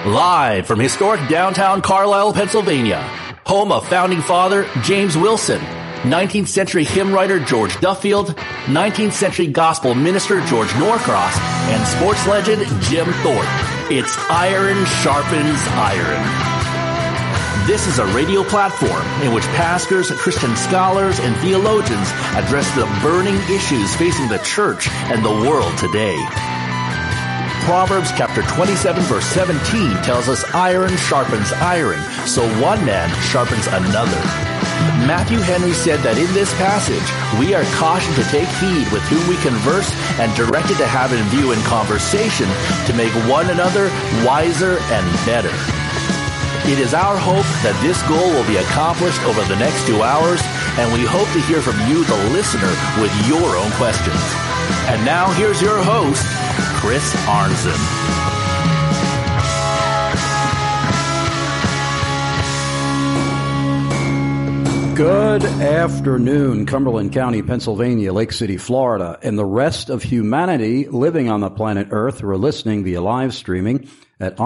Live from historic downtown Carlisle, Pennsylvania, home of founding father James Wilson, 19th century hymn writer George Duffield, 19th century gospel minister George Norcross, and sports legend Jim Thorpe. It's Iron Sharpens Iron. This is a radio platform in which pastors, Christian scholars, and theologians address the burning issues facing the church and the world today. Proverbs chapter 27 verse 17 tells us iron sharpens iron, so one man sharpens another. Matthew Henry said that in this passage, we are cautioned to take heed with whom we converse and directed to have in view in conversation to make one another wiser and better. It is our hope that this goal will be accomplished over the next 2 hours, and we hope to hear from you, the listener, with your own questions. And now here's your host, Chris Arnzen. Good afternoon, Cumberland County, Pennsylvania, Lake City, Florida, and the rest of humanity living on the planet Earth who are listening via live streaming at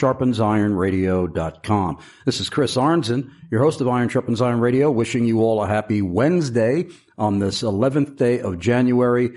IronSharpensIronRadio.com. This is Chris Arnzen, your host of Iron Sharpens Iron Radio, wishing you all a happy Wednesday on this 11th day of January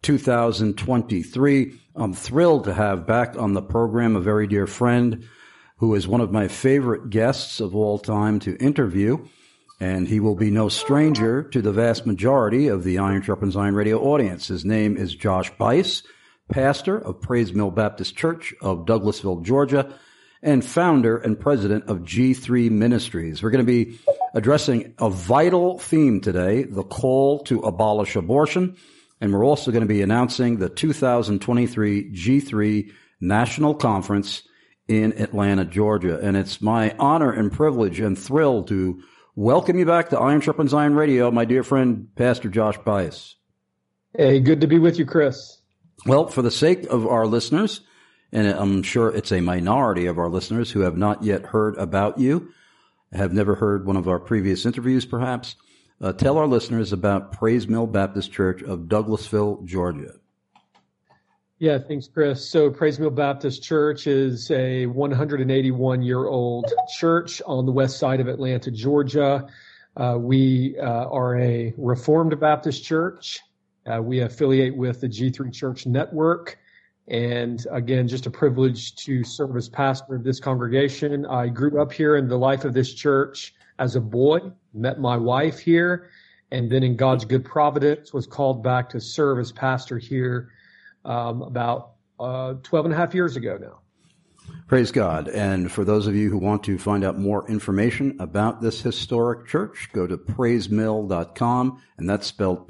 2023. I'm thrilled to have back on the program a very dear friend who is one of my favorite guests of all time to interview, and he will be no stranger to the vast majority of the Iron Sharpens Iron Radio audience. His name is Josh Buice, pastor of Praise Mill Baptist Church of Douglasville, Georgia, and founder and president of G3 Ministries. We're going to be addressing a vital theme today, the call to abolish abortion, and we're also going to be announcing the 2023 G3 National Conference in Atlanta, Georgia. And it's my honor and privilege and thrill to welcome you back to Iron Sharpens Iron Radio, my dear friend, Pastor Josh Buice. Hey, good to be with you, Chris. Well, for the sake of our listeners, and I'm sure it's a minority of our listeners who have not yet heard about you, have never heard one of our previous interviews perhaps, tell our listeners about Praise Mill Baptist Church of Douglasville, Georgia. Yeah, thanks, Chris. So Praise Mill Baptist Church is a 181-year-old church on the west side of Atlanta, Georgia. We are a Reformed Baptist church. We affiliate with the G3 Church Network. And again, just a privilege to serve as pastor of this congregation. I grew up here in the life of this church as a boy, met my wife here, and then in God's good providence was called back to serve as pastor here about 12 and a half years ago now. Praise God. And for those of you who want to find out more information about this historic church, go to praisemill.com, and that's spelled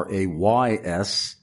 Prays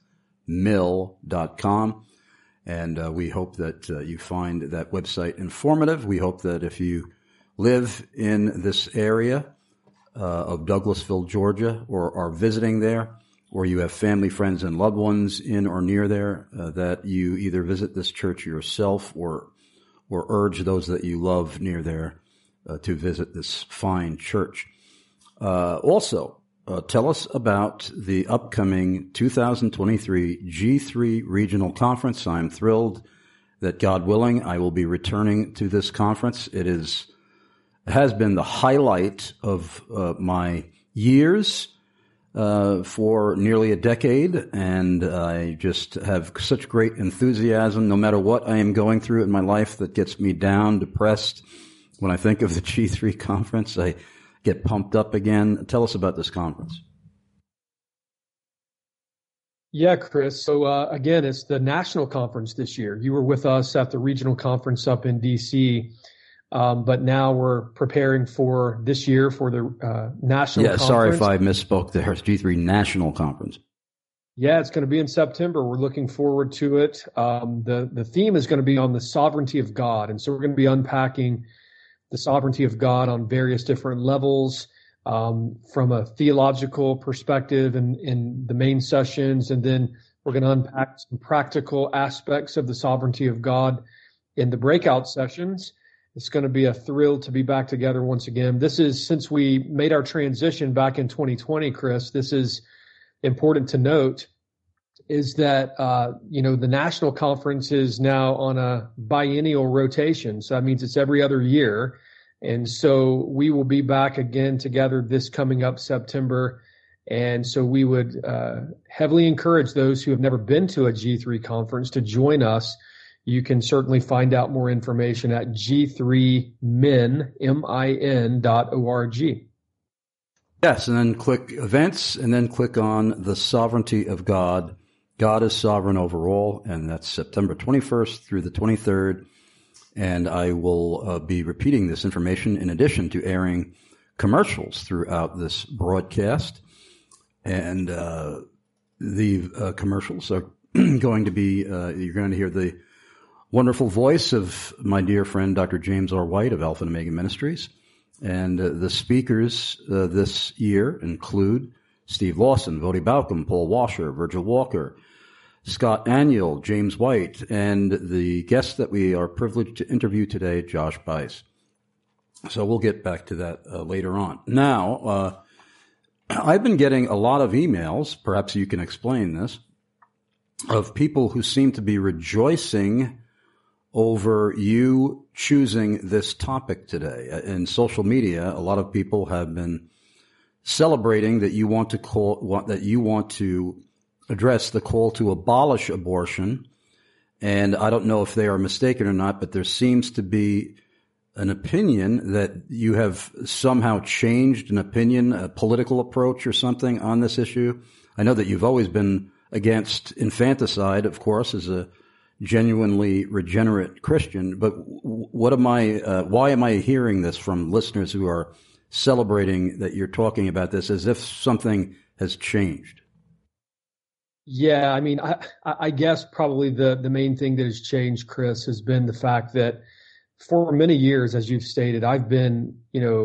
mill.com. And we hope that you find that website informative. We hope that if you live in this area of Douglasville, Georgia, or are visiting there, or you have family, friends, and loved ones in or near there, that you either visit this church yourself or urge those that you love near there to visit this fine church. Also, tell us about the upcoming 2023 G3 Regional Conference. I'm thrilled that, God willing, I will be returning to this conference. It has been the highlight of my years for nearly a decade, and I just have such great enthusiasm no matter what I am going through in my life that gets me down, depressed. When I think of the G3 conference, I get pumped up again. Tell us about this conference. Yeah, Chris. So again, it's the national conference this year. You were with us at the regional conference up in D.C., but now we're preparing for this year for the national conference. Yeah, sorry if I misspoke there. It's G3 National Conference. Yeah, it's going to be in September. We're looking forward to it. The theme is going to be on the sovereignty of God. And so we're going to be unpacking the sovereignty of God on various different levels, from a theological perspective in the main sessions. And then we're going to unpack some practical aspects of the sovereignty of God in the breakout sessions. It's going to be a thrill to be back together once again. This is, since we made our transition back in 2020, Chris, this is important to note. is that, the national conference is now on a biennial rotation. So that means it's every other year. And so we will be back again together this coming up September. And so we would heavily encourage those who have never been to a G3 conference to join us. You can certainly find out more information at g3min.org. Yes, and then click events, and then click on the sovereignty of God. God is sovereign over all, and that's September 21st through the 23rd. And I will be repeating this information in addition to airing commercials throughout this broadcast. And the commercials are going to be, you're going to hear the wonderful voice of my dear friend, Dr. James R. White of Alpha and Omega Ministries. And the speakers this year include Steve Lawson, Vodi Balcom, Paul Washer, Virgil Walker, Scott Aniel, James White, and the guest that we are privileged to interview today, Josh Buice. So we'll get back to that later on. Now, I've been getting a lot of emails, perhaps you can explain this, of people who seem to be rejoicing over you choosing this topic today. In social media, a lot of people have been celebrating that you want to address the call to abolish abortion. And I don't know if they are mistaken or not, but there seems to be an opinion that you have somehow changed an opinion, a political approach or something on this issue. I know that you've always been against infanticide, of course, as a genuinely regenerate Christian, but why am I hearing this from listeners who are celebrating that you're talking about this as if something has changed? Yeah, I mean, I guess probably the main thing that has changed, Chris, has been the fact that for many years, as you've stated, I've been,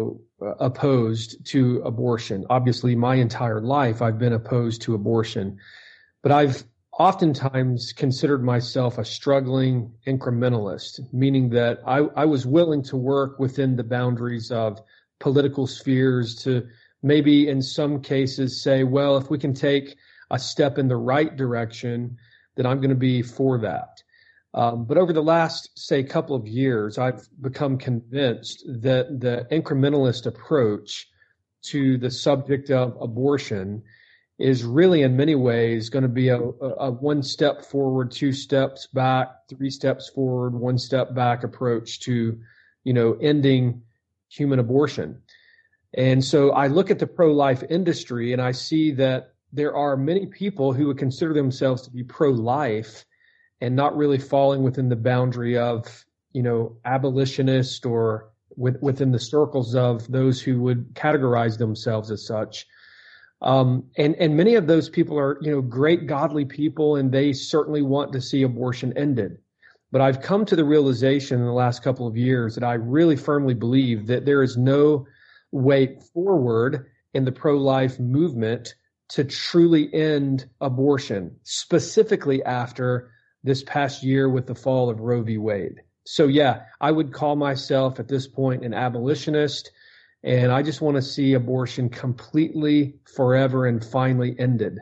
opposed to abortion. Obviously, my entire life, I've been opposed to abortion, but I've oftentimes considered myself a struggling incrementalist, meaning that I was willing to work within the boundaries of political spheres to maybe in some cases say, well, if we can take a step in the right direction, then I'm going to be for that. But over the last, say, couple of years, I've become convinced that the incrementalist approach to the subject of abortion is really in many ways going to be a one step forward, two steps back, three steps forward, one step back approach to, ending human abortion. And so I look at the pro-life industry and I see that there are many people who would consider themselves to be pro-life and not really falling within the boundary of, abolitionist or within the circles of those who would categorize themselves as such. And many of those people are, great godly people, and they certainly want to see abortion ended. But I've come to the realization in the last couple of years that I really firmly believe that there is no way forward in the pro-life movement to truly end abortion, specifically after this past year with the fall of Roe v. Wade. So yeah, I would call myself at this point an abolitionist. And I just want to see abortion completely, forever, and finally ended.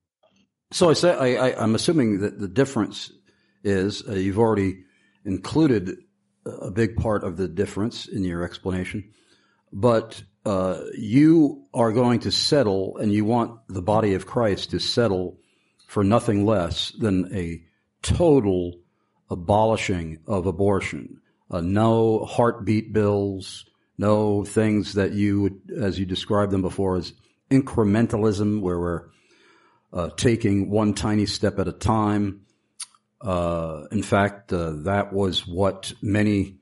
So I'm assuming that the difference is you've already included a big part of the difference in your explanation, but you are going to settle, and you want the body of Christ to settle for nothing less than a total abolishing of abortion. No heartbeat bills. No things that you would, as you described them before, as incrementalism, where we're taking one tiny step at a time. In fact, that was what many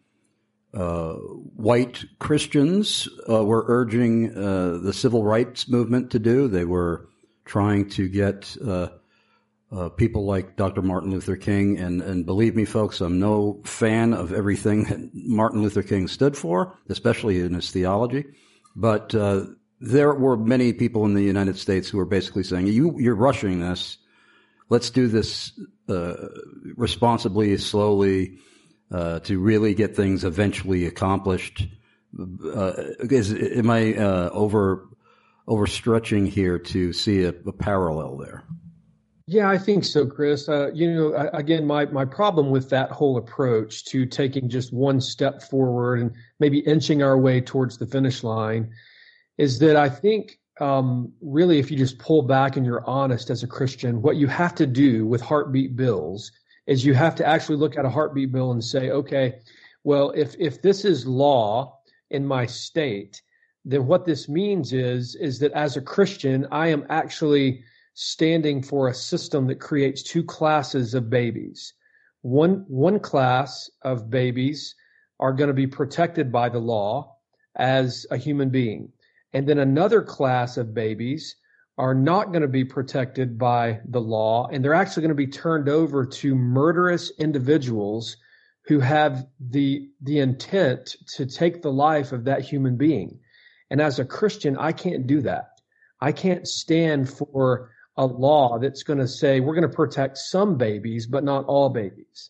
white Christians were urging the civil rights movement to do. They were trying to get people like Dr. Martin Luther King, and believe me, folks, I'm no fan of everything that Martin Luther King stood for, especially in his theology. But there were many people in the United States who were basically saying, you're rushing this. Let's do this responsibly, slowly, to really get things eventually accomplished. Am I overstretching here to see a parallel there? Yeah, I think so, Chris. Again, my problem with that whole approach to taking just one step forward and maybe inching our way towards the finish line is that I think really, if you just pull back and you're honest as a Christian, what you have to do with heartbeat bills is you have to actually look at a heartbeat bill and say, okay, well, if this is law in my state, then what this means is that as a Christian, I am actually standing for a system that creates two classes of babies. One class of babies are going to be protected by the law as a human being. And then another class of babies are not going to be protected by the law, and they're actually going to be turned over to murderous individuals who have the intent to take the life of that human being. And as a Christian, I can't do that. I can't stand for a law that's going to say we're going to protect some babies, but not all babies.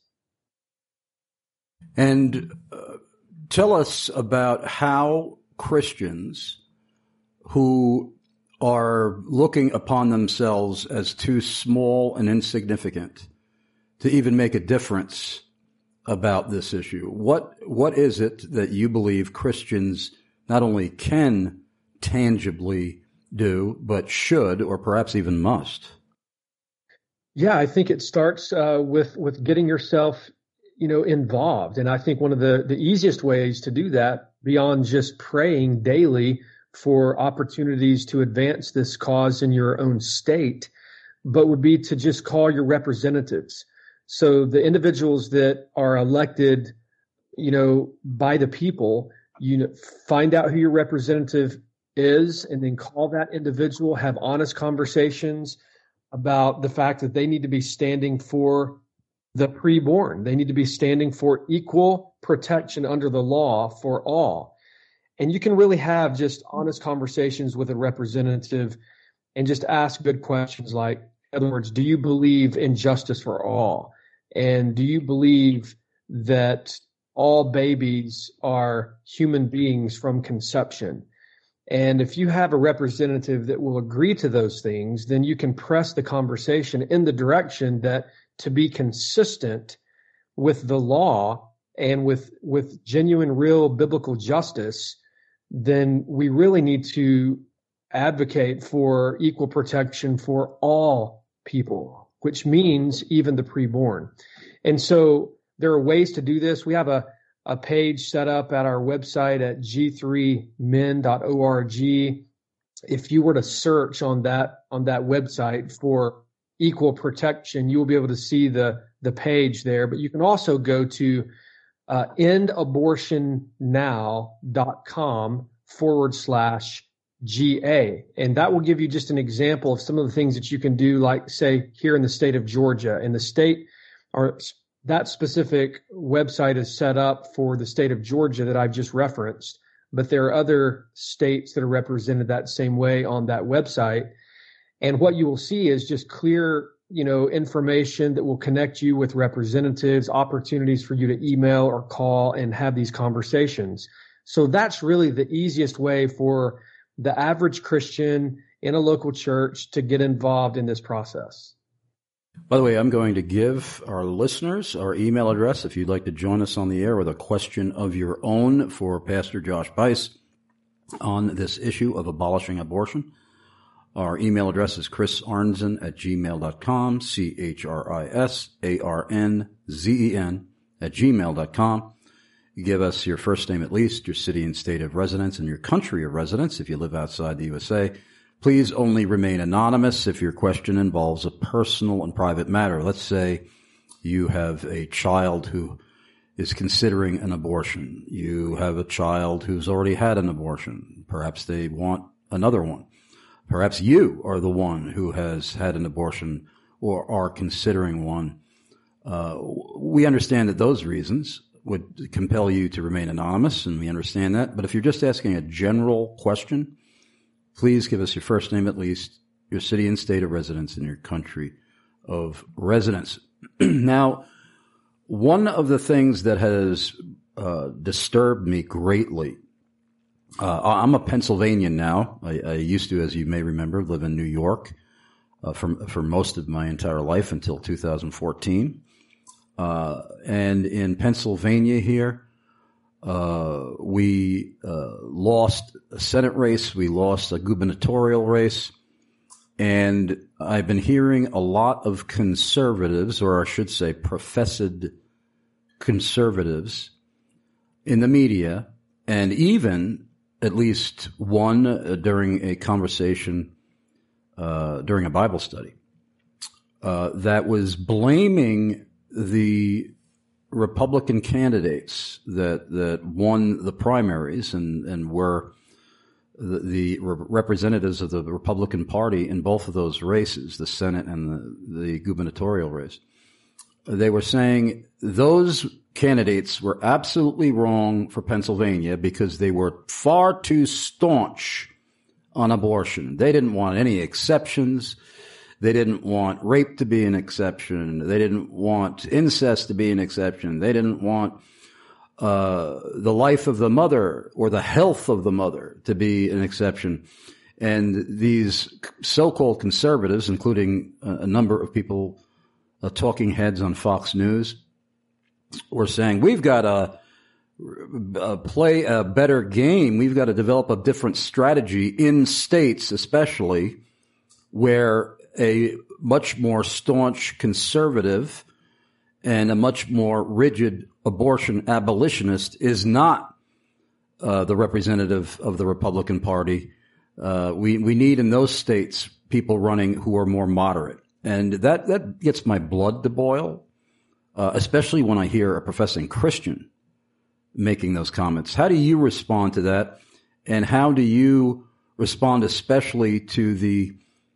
And tell us about how Christians who are looking upon themselves as too small and insignificant to even make a difference about this issue. What is it that you believe Christians not only can tangibly do, but should, or perhaps even must? Yeah, I think it starts with getting yourself, involved. And I think one of the easiest ways to do that, beyond just praying daily for opportunities to advance this cause in your own state, but would be to just call your representatives. So the individuals that are elected, by the people, find out who your representative is, and then call that individual, have honest conversations about the fact that they need to be standing for the preborn. They need to be standing for equal protection under the law for all. And you can really have just honest conversations with a representative and just ask good questions like, in other words, do you believe in justice for all? And do you believe that all babies are human beings from conception? And if you have a representative that will agree to those things, then you can press the conversation in the direction that to be consistent with the law and with genuine, real biblical justice, then we really need to advocate for equal protection for all people, which means even the preborn. And so there are ways to do this. We have a page set up at our website at g3men.org. If you were to search on that website for equal protection, you will be able to see the page there. But you can also go to endabortionnow.com/GA. And that will give you just an example of some of the things that you can do, like, say, here in the state of Georgia. And the state, or that specific website is set up for the state of Georgia that I've just referenced. But there are other states that are represented that same way on that website. And what you will see is just clear, information that will connect you with representatives, opportunities for you to email or call and have these conversations. So that's really the easiest way for the average Christian in a local church to get involved in this process. By the way, I'm going to give our listeners our email address if you'd like to join us on the air with a question of your own for Pastor Josh Buice on this issue of abolishing abortion. Our email address is chrisarnzen@gmail.com, CHRISARNZEN@gmail.com. You give us your first name at least, your city and state of residence, and your country of residence if you live outside the USA. Please only remain anonymous if your question involves a personal and private matter. Let's say you have a child who is considering an abortion. You have a child who's already had an abortion. Perhaps they want another one. Perhaps you are the one who has had an abortion or are considering one. We understand that those reasons would compel you to remain anonymous, and we understand that. But if you're just asking a general question, please give us your first name at least, your city and state of residence, and your country of residence. Now, one of the things that has disturbed me greatly, I'm a Pennsylvanian now. I used to, as you may remember, live in New York. for most of my entire life until 2014. And in Pennsylvania here, we lost a Senate race, we lost a gubernatorial race, and I've been hearing a lot of conservatives, or I should say professed conservatives, in the media, and even at least one during a conversation during a Bible study that was blaming the Republican candidates that won the primaries and were the representatives of the Republican Party in both of those races, the Senate and the gubernatorial race. They were saying those candidates were absolutely wrong for Pennsylvania because they were far too staunch on abortion. They didn't want any exceptions. They didn't want rape to be an exception. They didn't want incest to be an exception. They didn't want the life of the mother or the health of the mother to be an exception. And these so-called conservatives, including a number of people, talking heads on Fox News, were saying, we've got to play a better game. We've got to develop a different strategy in states, especially where a much more staunch conservative and a much more rigid abortion abolitionist is not the representative of the Republican Party. We need in those states people running who are more moderate. And that gets my blood to boil, especially when I hear a professing Christian making those comments. How do you respond to that? And how do you respond especially to the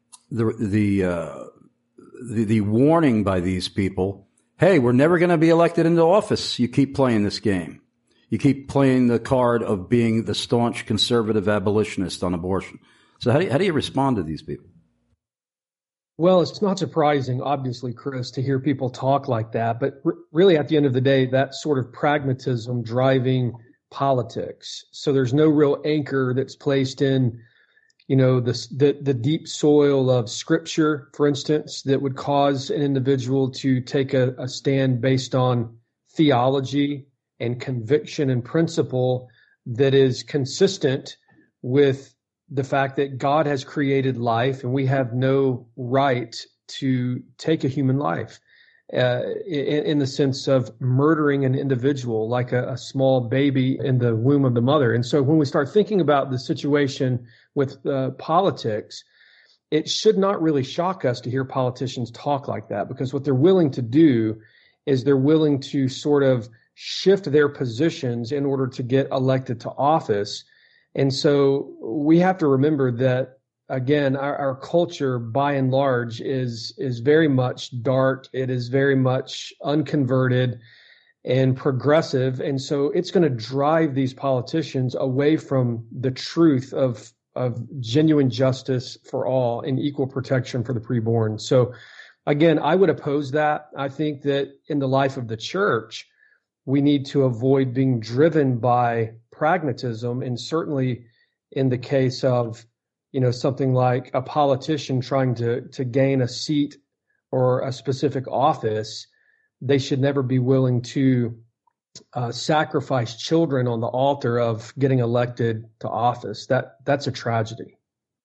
warning by these people? Hey, we're never going to be elected into office. You keep playing this game. You keep playing the card of being the staunch conservative abolitionist on abortion. So how do you respond to these people? Well, it's not surprising, obviously, Chris, to hear people talk like that. But really, at the end of the day, that's sort of pragmatism driving politics. So there's no real anchor that's placed in, the deep soil of Scripture, for instance, that would cause an individual to take a stand based on theology and conviction and principle that is consistent with the fact that God has created life and we have no right to take a human life in the sense of murdering an individual like a small baby in the womb of the mother. And so when we start thinking about the situation with politics, it should not really shock us to hear politicians talk like that, because what they're willing to do is they're willing to sort of shift their positions in order to get elected to office. And so we have to remember that, again, our culture by and large is very much dark. It is very much unconverted and progressive. And so it's going to drive these politicians away from the truth of genuine justice for all and equal protection for the preborn. So again, I would oppose that. I think that in the life of the church, we need to avoid being driven by pragmatism, and certainly in the case of, something like a politician trying to gain a seat or a specific office, they should never be willing to sacrifice children on the altar of getting elected to office. That's a tragedy.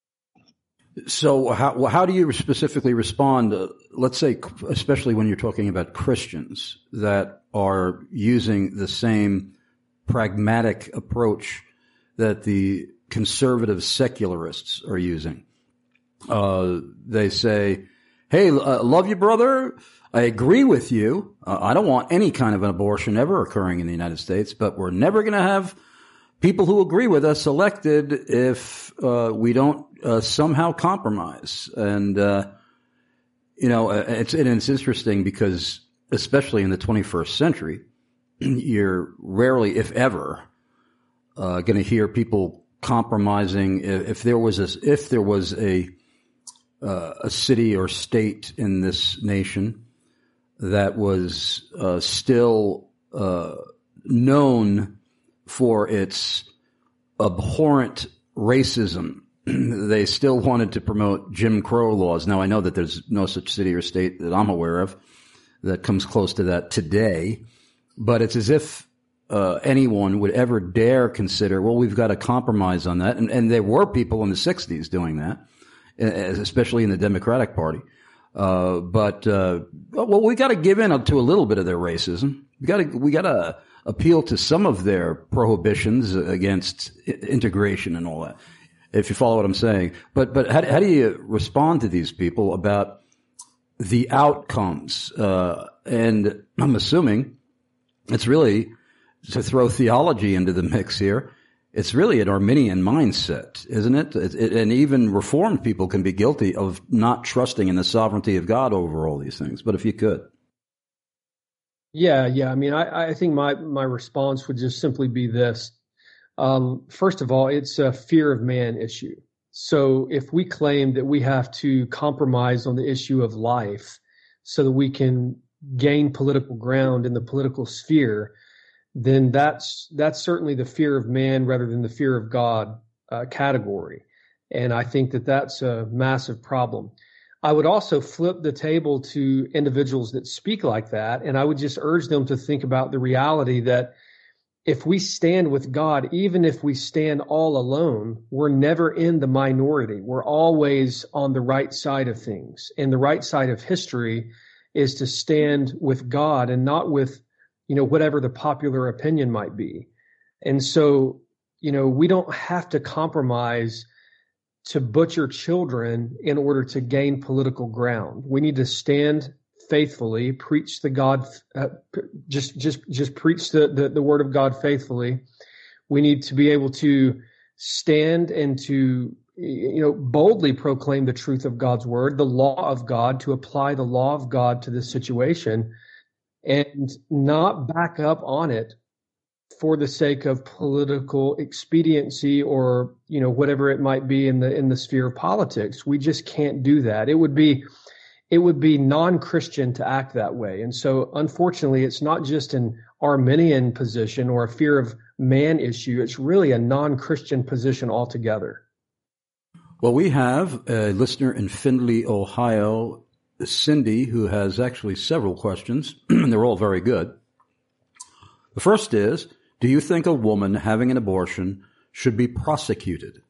So how do you specifically respond, let's say, especially when you're talking about Christians that are using the same pragmatic approach that the conservative secularists are using? They say, hey, love you, brother. I agree with you. I don't want any kind of an abortion ever occurring in the United States, but we're never going to have people who agree with us elected if we don't somehow compromise. And, it's interesting because, especially in the 21st century, you're rarely, if ever, going to hear people compromising. If there was a city or state in this nation that was still known for its abhorrent racism they still wanted to promote Jim Crow laws. Now, I know that there's no such city or state that I'm aware of that comes close to that today, but it's as if anyone would ever dare consider, well, we've got to compromise on that. And there were people in the 60s doing that, especially in the Democratic Party. Well, we got to give in to a little bit of their racism. We got to appeal to some of their prohibitions against integration and all that, if you follow what I'm saying. But how do you respond to these people about the outcomes? And I'm assuming it's really, to throw theology into the mix here, it's really an Arminian mindset, isn't it? And even Reformed people can be guilty of not trusting in the sovereignty of God over all these things. But if you could. Yeah. I mean, I think my response would just simply be this. First of all, it's a fear of man issue. So if we claim that we have to compromise on the issue of life so that we can gain political ground in the political sphere, then that's certainly the fear of man rather than the fear of God category. And I think that that's a massive problem. I would also flip the table to individuals that speak like that, and I would just urge them to think about the reality that if we stand with God, even if we stand all alone, we're never in the minority. We're always on the right side of things. And the right side of history is to stand with God and not with, whatever the popular opinion might be. And so, we don't have to compromise to butcher children in order to gain political ground. We need to stand faithfully, preach the God, just preach the word of God faithfully. We need to be able to stand and to, boldly proclaim the truth of God's word, the law of God, to apply the law of God to this situation and not back up on it for the sake of political expediency or, whatever it might be in the sphere of politics. We just can't do that. It would be non-Christian to act that way. And so, unfortunately, it's not just an Arminian position or a fear of man issue. It's really a non-Christian position altogether. Well, we have a listener in Findlay, Ohio, Cindy, who has actually several questions, and they're all very good. The first is, do you think a woman having an abortion should be prosecuted?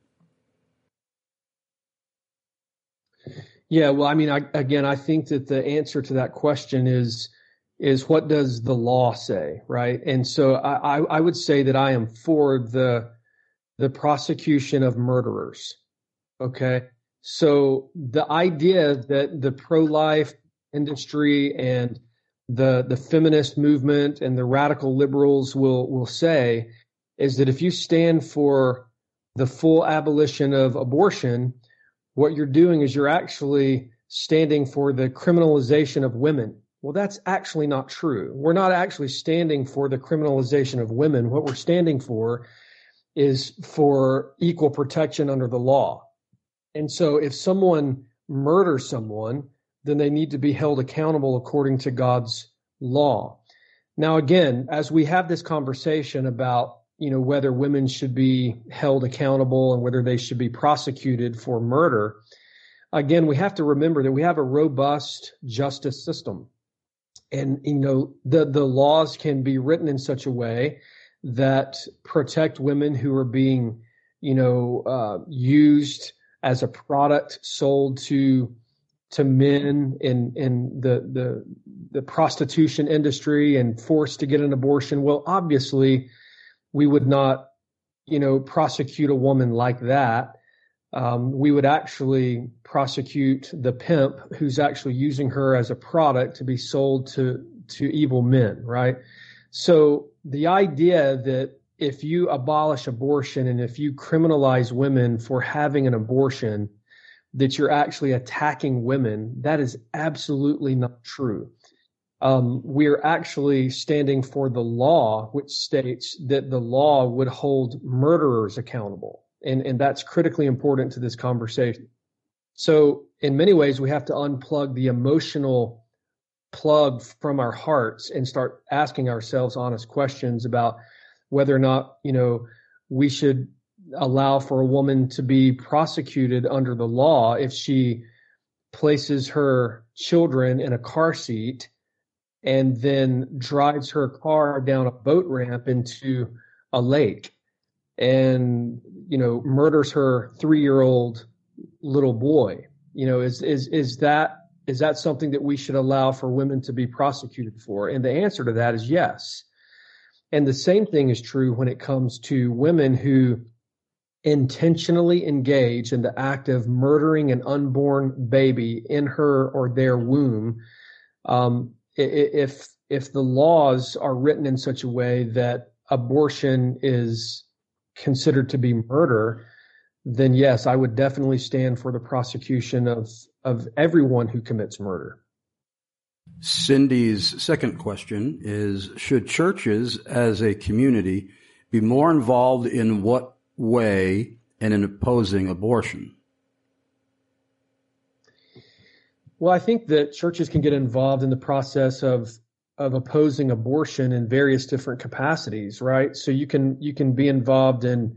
Yeah, well, I mean, I think that the answer to that question is what does the law say, right? And so I would say that I am for the prosecution of murderers. Okay, so the idea that the pro-life industry and the feminist movement and the radical liberals will say is that if you stand for the full abolition of abortion, what you're doing is you're actually standing for the criminalization of women. Well, that's actually not true. We're not actually standing for the criminalization of women. What we're standing for is for equal protection under the law. And so if someone murders someone, then they need to be held accountable according to God's law. Now, again, as we have this conversation about, whether women should be held accountable and whether they should be prosecuted for murder, again, we have to remember that we have a robust justice system. And, the laws can be written in such a way that protect women who are being, used as a product sold to men in the prostitution industry and forced to get an abortion. Well, obviously, we would not, prosecute a woman like that. We would actually prosecute the pimp who's actually using her as a product to be sold to evil men, right? So the idea that if you abolish abortion and if you criminalize women for having an abortion, that you're actually attacking women, that is absolutely not true. We're actually standing for the law, which states that the law would hold murderers accountable. And that's critically important to this conversation. So in many ways, we have to unplug the emotional plug from our hearts and start asking ourselves honest questions about whether or not, we should, allow for a woman to be prosecuted under the law if she places her children in a car seat and then drives her car down a boat ramp into a lake and, murders her 3-year-old little boy. Is that something that we should allow for women to be prosecuted for? And the answer to that is yes. And the same thing is true when it comes to women who intentionally engage in the act of murdering an unborn baby in her or their womb. If the laws are written in such a way that abortion is considered to be murder, then yes, I would definitely stand for the prosecution of everyone who commits murder. Cindy's second question is, should churches as a community be more involved in what way and in opposing abortion? Well, I think that churches can get involved in the process of opposing abortion in various different capacities, right? So you can be involved in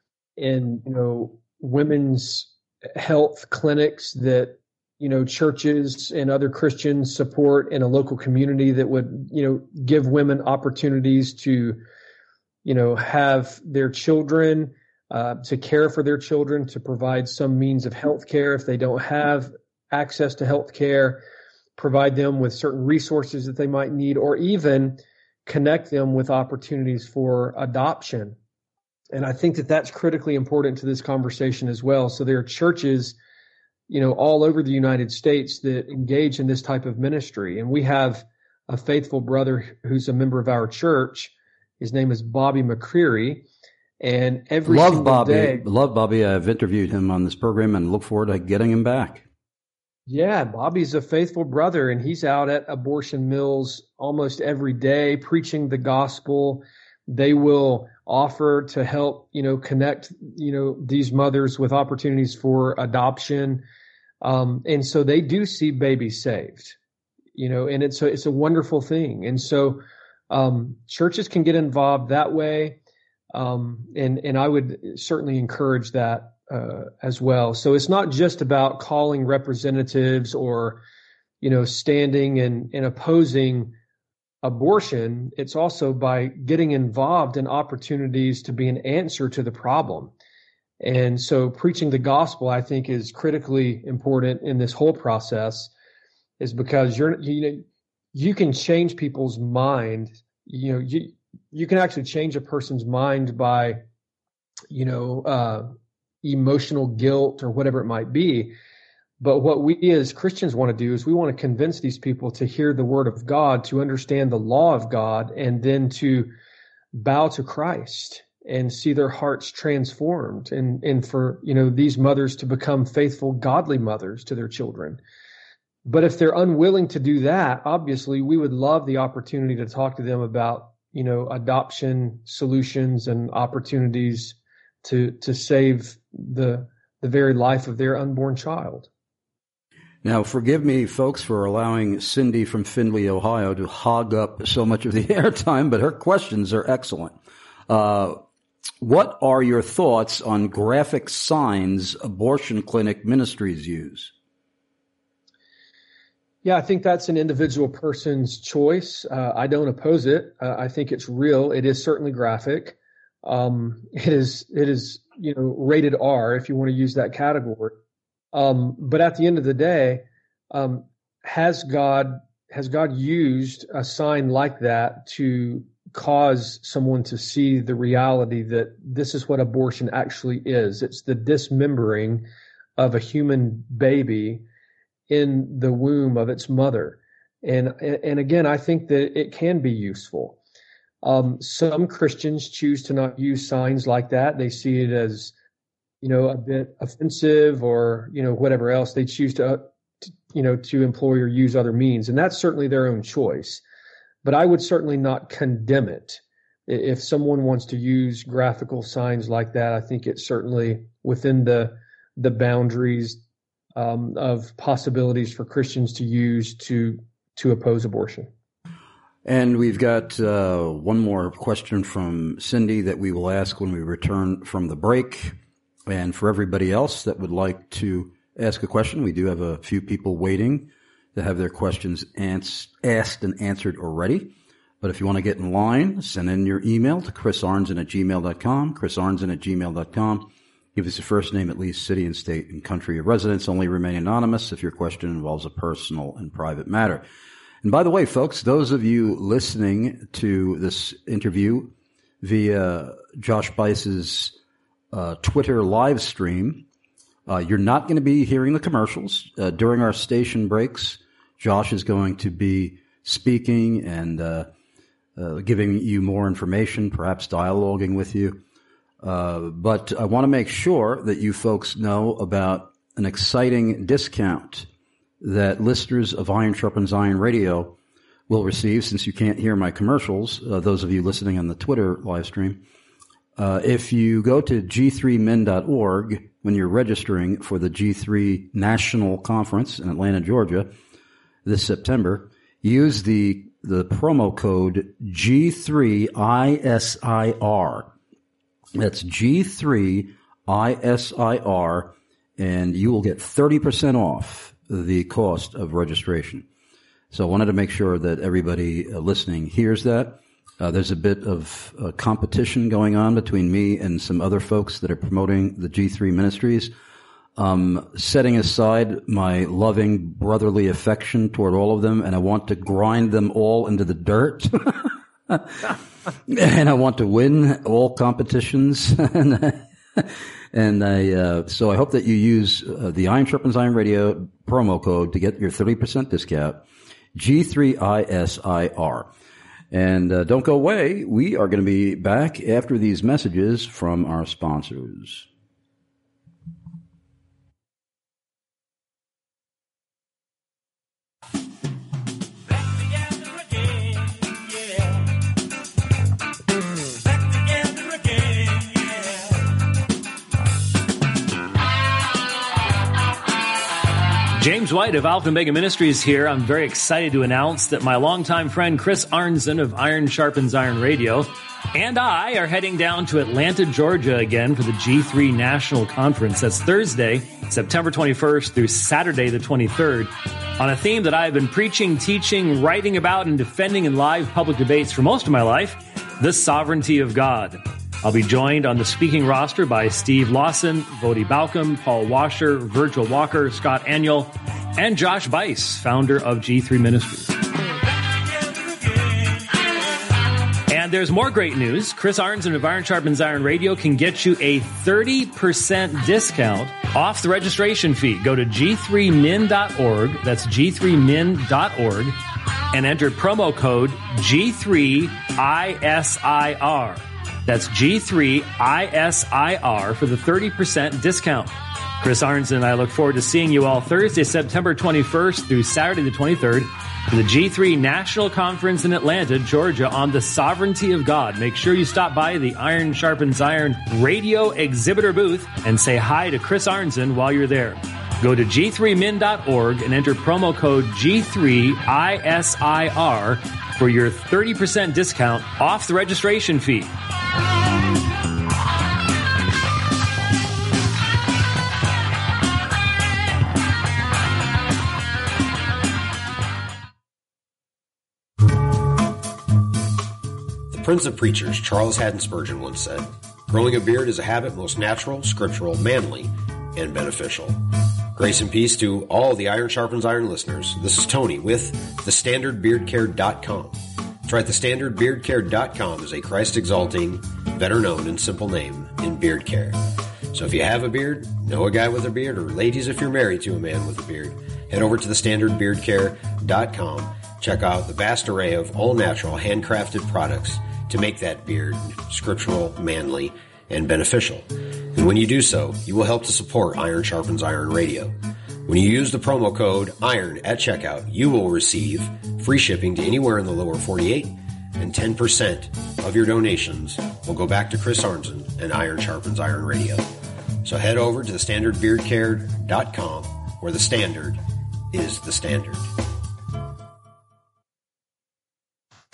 women's health clinics that churches and other Christians support in a local community that would give women opportunities to have their children, to care for their children, to provide some means of health care if they don't have access to health care, provide them with certain resources that they might need, or even connect them with opportunities for adoption. And I think that that's critically important to this conversation as well. So there are churches, all over the United States that engage in this type of ministry. And we have a faithful brother who's a member of our church. His name is Bobby McCreary. And every single day. Love Bobby. I've interviewed him on this program and look forward to getting him back. Yeah, Bobby's a faithful brother, and he's out at abortion mills almost every day preaching the gospel. They will offer to help, connect, these mothers with opportunities for adoption. And so they do see babies saved, and it's a wonderful thing. And so churches can get involved that way. And I would certainly encourage that as well. So it's not just about calling representatives or, standing and opposing abortion. It's also by getting involved in opportunities to be an answer to the problem. And so preaching the gospel, I think, is critically important in this whole process, is because you can change people's mind. You can actually change a person's mind by, emotional guilt or whatever it might be. But what we as Christians want to do is we want to convince these people to hear the word of God, to understand the law of God, and then to bow to Christ and see their hearts transformed, and for, these mothers to become faithful, godly mothers to their children. But if they're unwilling to do that, obviously we would love the opportunity to talk to them about, adoption solutions and opportunities to save the very life of their unborn child. Now, forgive me, folks, for allowing Cindy from Findlay, Ohio, to hog up so much of the airtime, but her questions are excellent. What are your thoughts on graphic signs abortion clinic ministries use? Yeah, I think that's an individual person's choice. I don't oppose it. I think it's real. It is certainly graphic. It is, rated R, if you want to use that category. But at the end of the day, has God used a sign like that to cause someone to see the reality that this is what abortion actually is? It's the dismembering of a human baby in the womb of its mother. And again, I think that it can be useful. Some Christians choose to not use signs like that. They see it as, a bit offensive or, whatever else. They choose to employ or use other means. And that's certainly their own choice. But I would certainly not condemn it. If someone wants to use graphical signs like that, I think it's certainly within the boundaries of possibilities for Christians to use to oppose abortion. And we've got one more question from Cindy that we will ask when we return from the break. And for everybody else that would like to ask a question, we do have a few people waiting to have their questions asked and answered already. But if you want to get in line, send in your email to chrisarnson@gmail.com, chrisarnson@gmail.com. Give us your first name, at least city and state and country of residence. Only remain anonymous if your question involves a personal and private matter. And by the way, folks, those of you listening to this interview via Josh Buice's Twitter live stream, you're not going to be hearing the commercials. During our station breaks, Josh is going to be speaking and giving you more information, perhaps dialoguing with you. But I want to make sure that you folks know about an exciting discount that listeners of Iron Sharpens Iron Radio will receive, since you can't hear my commercials, those of you listening on the Twitter live stream. If you go to g3min.org when you're registering for the G3 National Conference in Atlanta, Georgia this September, use the promo code G3ISIR. That's G3ISIR, and you will get 30% off the cost of registration. So I wanted to make sure that everybody listening hears that. There's a bit of competition going on between me and some other folks that are promoting the G3 Ministries. Setting aside my loving brotherly affection toward all of them, and I want to grind them all into the dirt. And I want to win all competitions. So I hope that you use the Iron Sharpens Iron Radio promo code to get your 30% discount, G3ISIR. And don't go away. We are going to be back after these messages from our sponsors. James White of Alpha and Omega Ministries here. I'm very excited to announce that my longtime friend Chris Arnson of Iron Sharpens Iron Radio and I are heading down to Atlanta, Georgia again for the G3 National Conference. That's Thursday, September 21st through Saturday the 23rd, on a theme that I've been preaching, teaching, writing about, and defending in live public debates for most of my life, the sovereignty of God. I'll be joined on the speaking roster by Steve Lawson, Vodi Balcom, Paul Washer, Virgil Walker, Scott Aniol, and Josh Buice, founder of G3 Ministries. And there's more great news. Chris Arnson of Iron Sharpens Iron Radio can get you a 30% discount off the registration fee. Go to g3min.org. That's g3min.org. And enter promo code G3ISIR. That's G3ISIR for the 30% discount. Chris Arnson and I look forward to seeing you all Thursday, September 21st through Saturday the 23rd for the G3 National Conference in Atlanta, Georgia on the sovereignty of God. Make sure you stop by the Iron Sharpens Iron Radio exhibitor booth and say hi to Chris Arnson while you're there. Go to g3min.org and enter promo code G3ISIR for your 30% discount off the registration fee. The Prince of Preachers, Charles Haddon Spurgeon, once said, "Growing a beard is a habit most natural, scriptural, manly, and beneficial." Grace and peace to all the Iron Sharpens Iron listeners. This is Tony with thestandardbeardcare.com. That's right, thestandardbeardcare.com is a Christ-exalting, better-known, and simple name in beard care. So if you have a beard, know a guy with a beard, or ladies, if you're married to a man with a beard, head over to thestandardbeardcare.com. Check out the vast array of all-natural, handcrafted products to make that beard scriptural, manly, and beneficial. And when you do so, you will help to support Iron Sharpens Iron Radio. When you use the promo code IRON at checkout, you will receive free shipping to anywhere in the lower 48, and 10% of your donations will go back to Chris Arnson and Iron Sharpens Iron Radio. So head over to thestandardbeardcare.com, where the standard is the standard.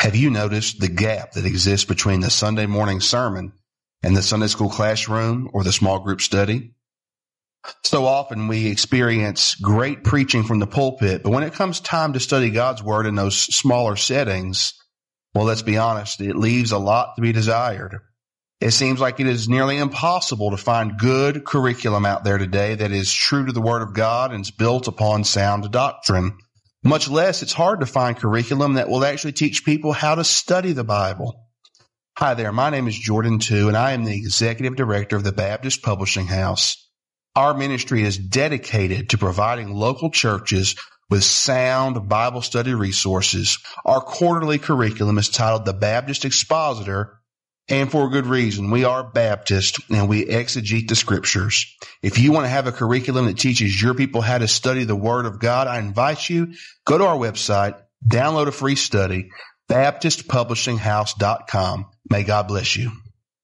Have you noticed the gap that exists between the Sunday morning sermon and the Sunday school classroom or the small group study? So often we experience great preaching from the pulpit, but when it comes time to study God's Word in those smaller settings, well, let's be honest, it leaves a lot to be desired. It seems like it is nearly impossible to find good curriculum out there today that is true to the Word of God and is built upon sound doctrine. Much less, it's hard to find curriculum that will actually teach people how to study the Bible. Hi there, my name is Jordan Tu, and I am the Executive Director of the Baptist Publishing House. Our ministry is dedicated to providing local churches with sound Bible study resources. Our quarterly curriculum is titled The Baptist Expositor, and for a good reason. We are Baptist, and we exegete the Scriptures. If you want to have a curriculum that teaches your people how to study the Word of God, I invite you, go to our website, download a free study, BaptistPublishingHouse.com. May God bless you.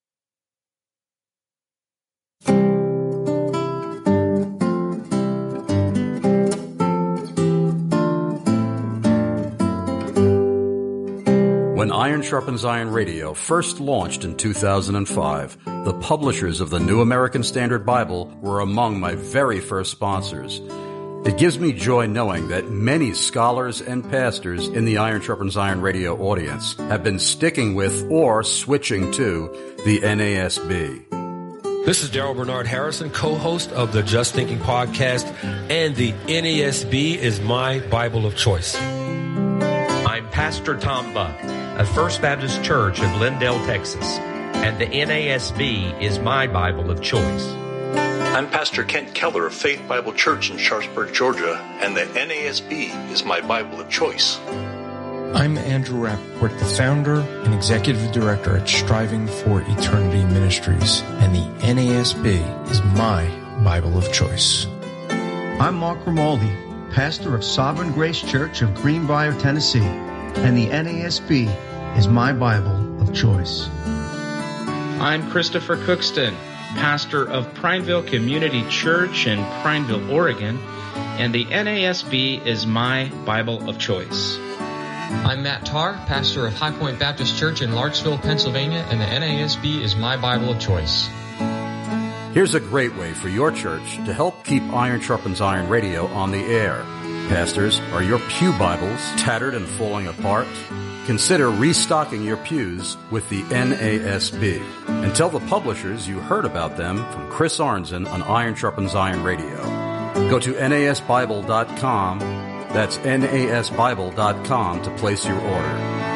When Iron Sharpens Iron Radio first launched in 2005, the publishers of the New American Standard Bible were among my very first sponsors. It gives me joy knowing that many scholars and pastors in the Iron Sharpens Iron Radio audience have been sticking with or switching to the NASB. This is Daryl Bernard Harrison, co-host of the Just Thinking podcast, and the NASB is my Bible of choice. I'm Pastor Tom Buck of First Baptist Church of Glendale, Texas, and the NASB is my Bible of choice. I'm Pastor Kent Keller of Faith Bible Church in Sharpsburg, Georgia, and the NASB is my Bible of choice. I'm Andrew Rappaport, the founder and executive director at Striving for Eternity Ministries, and the NASB is my Bible of choice. I'm Mark Romaldi, pastor of Sovereign Grace Church of Greenbrier, Tennessee, and the NASB is my Bible of choice. I'm Christopher Cookston, pastor of Prineville Community Church in Prineville, Oregon, and the NASB is my Bible of choice. I'm Matt Tarr, pastor of High Point Baptist Church in Larksville, Pennsylvania, and the NASB is my Bible of choice. Here's a great way for your church to help keep Iron Sharpens Iron Radio on the air. Pastors, are your pew Bibles tattered and falling apart? Consider restocking your pews with the NASB. And tell the publishers you heard about them from Chris Arnzen on Iron Sharpens Iron Radio. Go to NASBible.com. That's NASBible.com to place your order.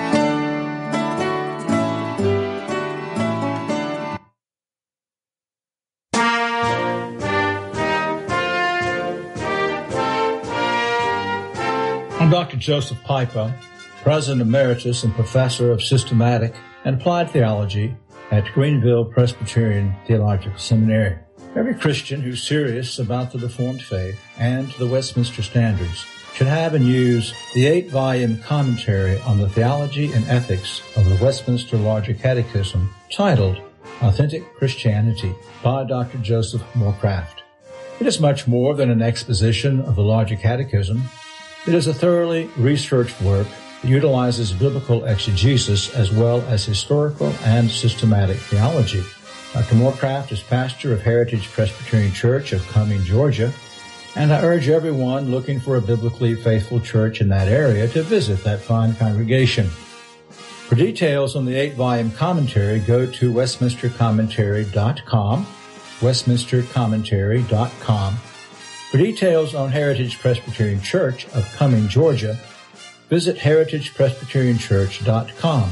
I'm Dr. Joseph Pipa, President Emeritus and Professor of Systematic and Applied Theology at Greenville Presbyterian Theological Seminary. Every Christian who's serious about the Reformed faith and the Westminster Standards should have and use the 8-volume commentary on the theology and ethics of the Westminster Larger Catechism titled Authentic Christianity by Dr. Joseph Moorcraft. It is much more than an exposition of the Larger Catechism. It is a thoroughly researched work that utilizes biblical exegesis as well as historical and systematic theology. Dr. Moorcraft is pastor of Heritage Presbyterian Church of Cumming, Georgia, and I urge everyone looking for a biblically faithful church in that area to visit that fine congregation. For details on the 8-volume commentary, go to westminstercommentary.com, westminstercommentary.com. For details on Heritage Presbyterian Church of Cumming, Georgia, visit heritagepresbyterianchurch.com,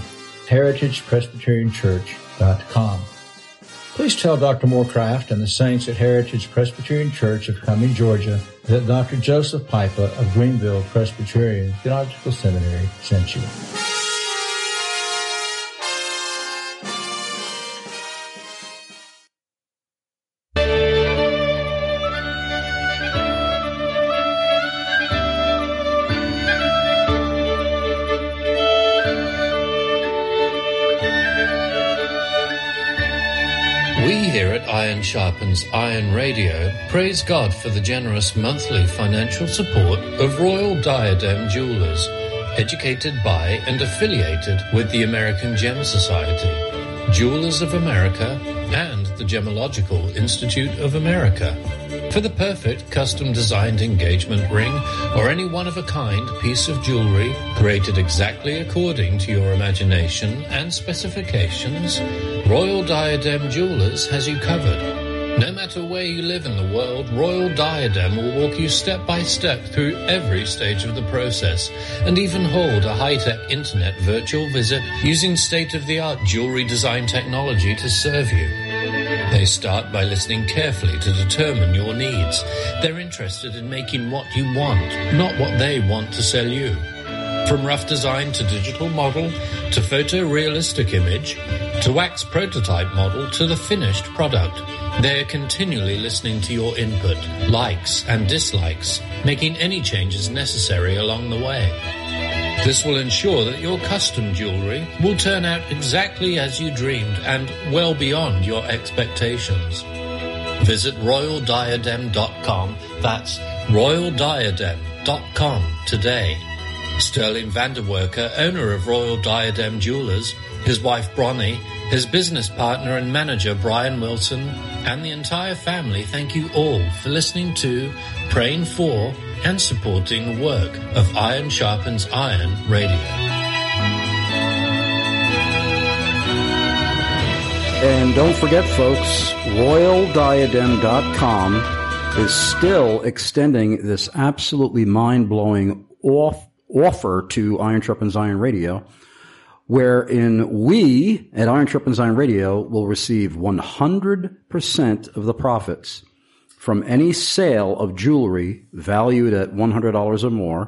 heritagepresbyterianchurch.com. Please tell Dr. Moorcraft and the saints at Heritage Presbyterian Church of Cumming, Georgia, that Dr. Joseph Pipa of Greenville Presbyterian Theological Seminary sent you. Iron Sharpens Iron Radio, praise God for the generous monthly financial support of Royal Diadem Jewelers, educated by and affiliated with the American Gem Society, Jewelers of America, and the Gemological Institute of America. For the perfect custom-designed engagement ring or any one-of-a-kind piece of jewelry created exactly according to your imagination and specifications, Royal Diadem Jewelers has you covered. No matter where you live in the world, Royal Diadem will walk you step by step through every stage of the process and even hold a high-tech internet virtual visit using state-of-the-art jewelry design technology to serve you. They start by listening carefully to determine your needs. They're interested in making what you want, not what they want to sell you. From rough design to digital model, to photorealistic image, to wax prototype model, to the finished product, they're continually listening to your input, likes and dislikes, making any changes necessary along the way. This will ensure that your custom jewelry will turn out exactly as you dreamed and well beyond your expectations. Visit royaldiadem.com. That's royaldiadem.com today. Sterling Vanderwerker, owner of Royal Diadem Jewelers, his wife Bronnie, his business partner and manager Brian Wilson, and the entire family thank you all for listening to, praying for, and supporting the work of Iron Sharpens Iron Radio. And don't forget, folks, RoyalDiadem.com is still extending this absolutely mind-blowing offer to Iron Sharpens Iron Radio, wherein we at Iron Sharpens Iron Radio will receive 100% of the profits from any sale of jewelry valued at $100 or more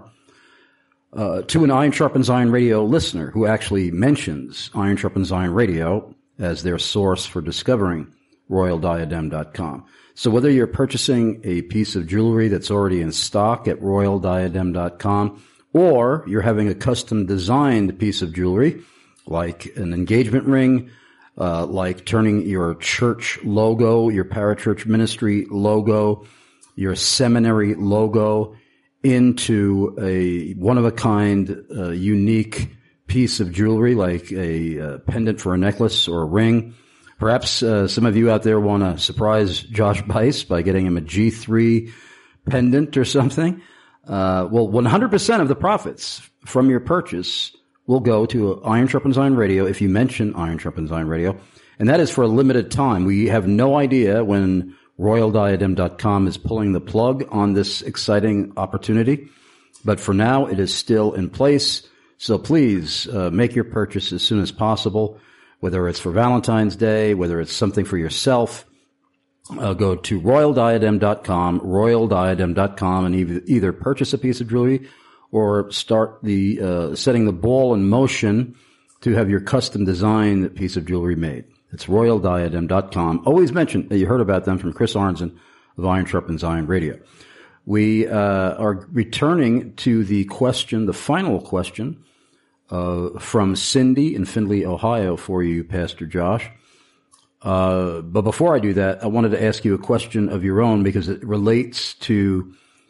to an Iron Sharpens Iron Radio listener who actually mentions Iron Sharpens Iron Radio as their source for discovering RoyalDiadem.com. So whether you're purchasing a piece of jewelry that's already in stock at RoyalDiadem.com, or you're having a custom designed piece of jewelry like an engagement ring, like turning your church logo, your parachurch ministry logo, your seminary logo into a one-of-a-kind, unique piece of jewelry, like a pendant for a necklace or a ring. Perhaps some of you out there want to surprise Josh Bice by getting him a G3 pendant or something. Well, 100% of the profits from your purchase will go to Iron Sharpens Iron Radio if you mention Iron Sharpens Iron Radio. And that is for a limited time. We have no idea when RoyalDiadem.com is pulling the plug on this exciting opportunity. But for now, it is still in place. So please make your purchase as soon as possible, whether it's for Valentine's Day, whether it's something for yourself. Go to RoyalDiadem.com, and either purchase a piece of jewelry or start setting the ball in motion to have your custom designed piece of jewelry made. It's RoyalDiadem.com. Always mention that you heard about them from Chris Arnzen of Iron Sharpens Iron Radio. We are returning to the final question from Cindy in Findlay, Ohio for you, Pastor Josh. But before I do that, I wanted to ask you a question of your own because it relates to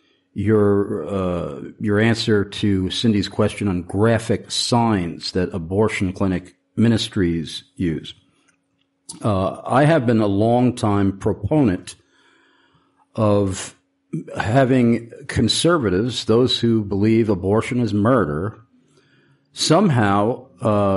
your answer to Cindy's question on graphic signs that abortion clinic ministries use. I have been a long-time proponent of having conservatives, those who believe abortion is murder, somehow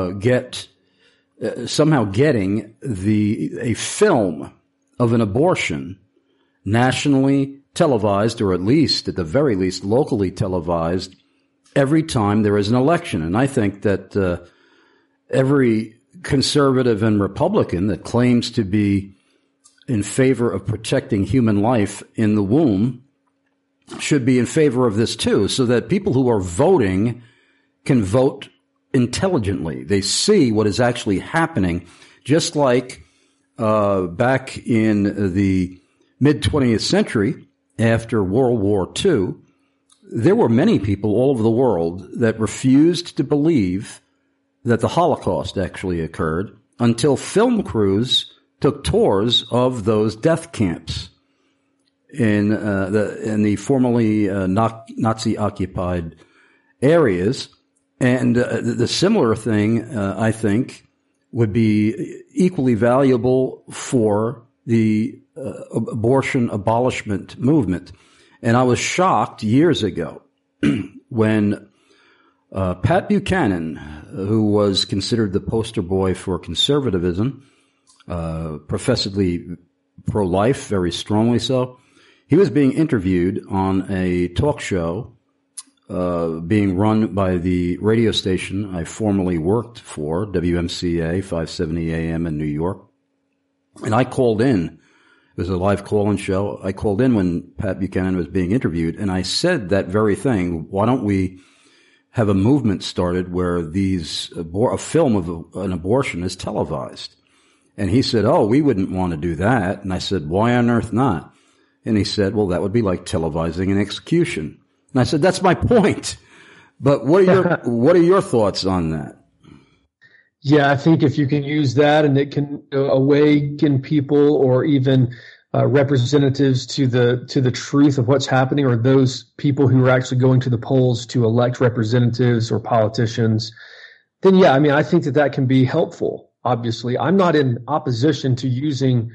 getting a film of an abortion nationally televised, or at the very least locally televised, every time there is an election. And I think that every conservative and Republican that claims to be in favor of protecting human life in the womb should be in favor of this too, so that people who are voting can vote intelligently. They see what is actually happening, just like back in the mid-20th century, after World War II, there were many people all over the world that refused to believe that the Holocaust actually occurred until film crews took tours of those death camps in the formerly Nazi-occupied areas. And the similar thing, I think, would be equally valuable for the abortion abolishment movement. And I was shocked years ago when Pat Buchanan, who was considered the poster boy for conservatism, professedly pro-life, very strongly so, he was being interviewed on a talk show being run by the radio station I formerly worked for, WMCA 570 AM in New York. And I called in. It was a live call-in show. I called in when Pat Buchanan was being interviewed, and I said that very thing. Why don't we have a movement started where a film of an abortion is televised? And he said, oh, we wouldn't want to do that. And I said, why on earth not? And he said, well, that would be like televising an execution. And I said, that's my point. But what are your thoughts on that? Yeah, I think if you can use that and it can awaken people or even representatives to the truth of what's happening, or those people who are actually going to the polls to elect representatives or politicians, then yeah, I mean, I think that can be helpful. Obviously, I'm not in opposition to using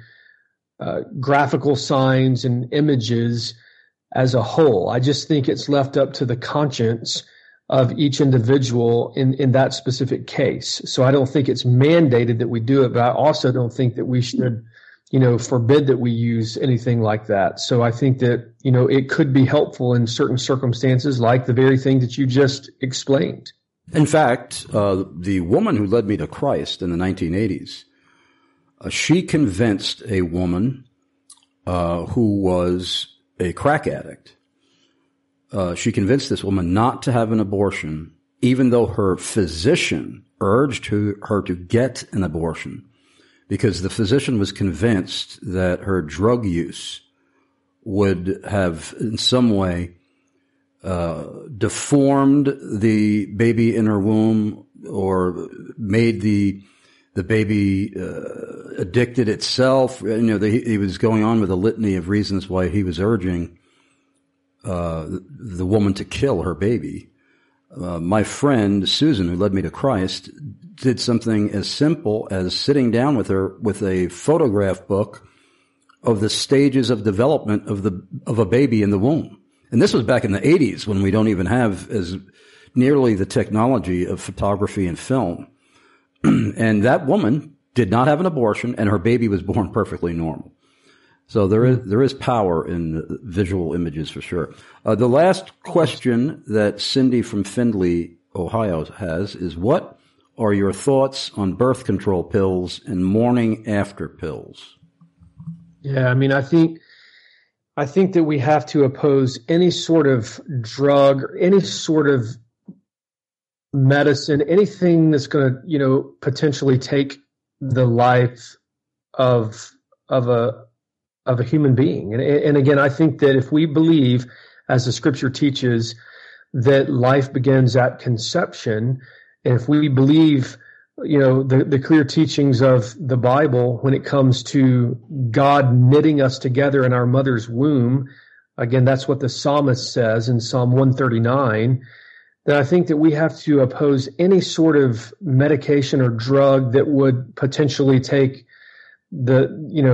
graphical signs and images as a whole. I just think it's left up to the conscience of each individual in that specific case. So I don't think it's mandated that we do it, but I also don't think that we should, forbid that we use anything like that. So I think that, it could be helpful in certain circumstances, like the very thing that you just explained. In fact, the woman who led me to Christ in the 1980s, she convinced a woman who was a crack addict. She convinced this woman not to have an abortion, even though her physician urged her to get an abortion, because the physician was convinced that her drug use would have in some way deformed the baby in her womb or made the baby addicted itself. He was going on with a litany of reasons why he was urging the woman to kill her baby. My friend Susan, who led me to Christ, did something as simple as sitting down with her with a photograph book of the stages of development of a baby in the womb. And this was back in the 80s, when we don't even have as nearly the technology of photography and film. And that woman did not have an abortion, and her baby was born perfectly normal. So there is power in visual images for sure. The last question that Cindy from Findlay, Ohio has is, what are your thoughts on birth control pills and morning after pills? Yeah, I mean, I think that we have to oppose any sort of drug, or any sort of medicine, anything that's going to, potentially take the life of a human being. And again, I think that if we believe, as the scripture teaches, that life begins at conception, and if we believe, the clear teachings of the Bible when it comes to God knitting us together in our mother's womb, again, that's what the psalmist says in Psalm 139, then I think that we have to oppose any sort of medication or drug that would potentially take the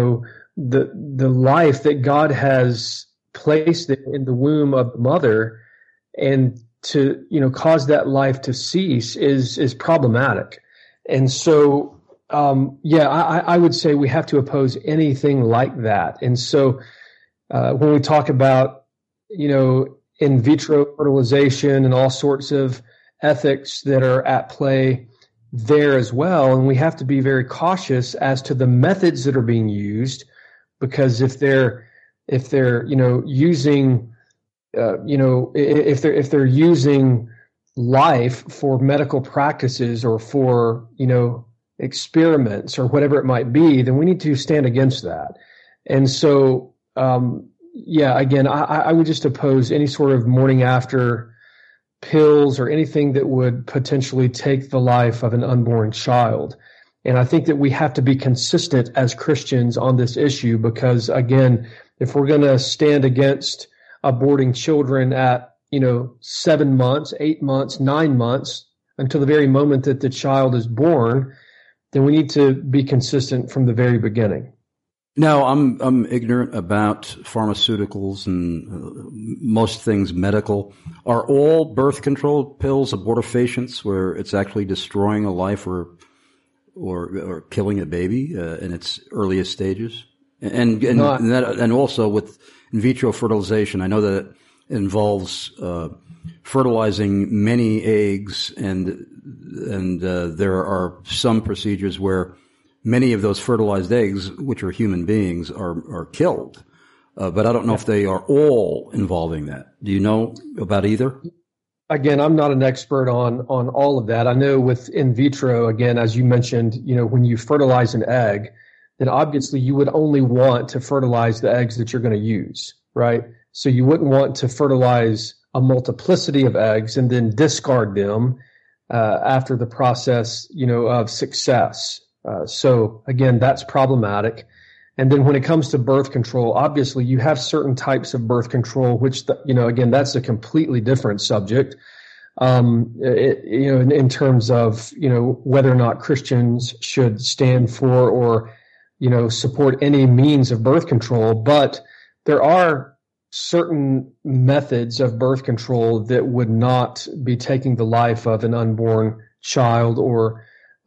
life that God has placed in the womb of the mother, and to, cause that life to cease is problematic. And so, I would say we have to oppose anything like that. And so, when we talk about, in vitro fertilization and all sorts of ethics that are at play there as well, and we have to be very cautious as to the methods that are being used, because if they're using if they're using life for medical practices or for experiments or whatever it might be, then we need to stand against that. And so again, I would just oppose any sort of morning after pills or anything that would potentially take the life of an unborn child. And I think that we have to be consistent as Christians on this issue, because again, if we're going to stand against aborting children at, 7 months, 8 months, 9 months, until the very moment that the child is born, then we need to be consistent from the very beginning. No, I'm ignorant about pharmaceuticals and most things medical. Are all birth control pills abortifacients, where it's actually destroying a life or killing a baby in its earliest stages? And also with in vitro fertilization, I know that it involves fertilizing many eggs, and there are some procedures where many of those fertilized eggs, which are human beings, are killed. But I don't know if they are all involving that. Do you know about either? Again, I'm not an expert on all of that. I know with in vitro, again, as you mentioned, when you fertilize an egg, then obviously you would only want to fertilize the eggs that you're going to use, right? So you wouldn't want to fertilize a multiplicity of eggs and then discard them after the process, of success. So again, that's problematic. And then when it comes to birth control, obviously you have certain types of birth control, which, again, that's a completely different subject. In terms of, whether or not Christians should stand for or, support any means of birth control. But there are certain methods of birth control that would not be taking the life of an unborn child or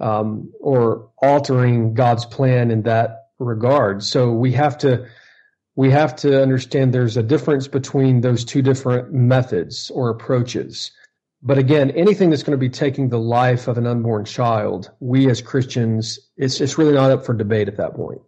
altering God's plan in that regard. So we have to understand there's a difference between those two different methods or approaches. But again, anything that's going to be taking the life of an unborn child, we as Christians, it's really not up for debate at that point.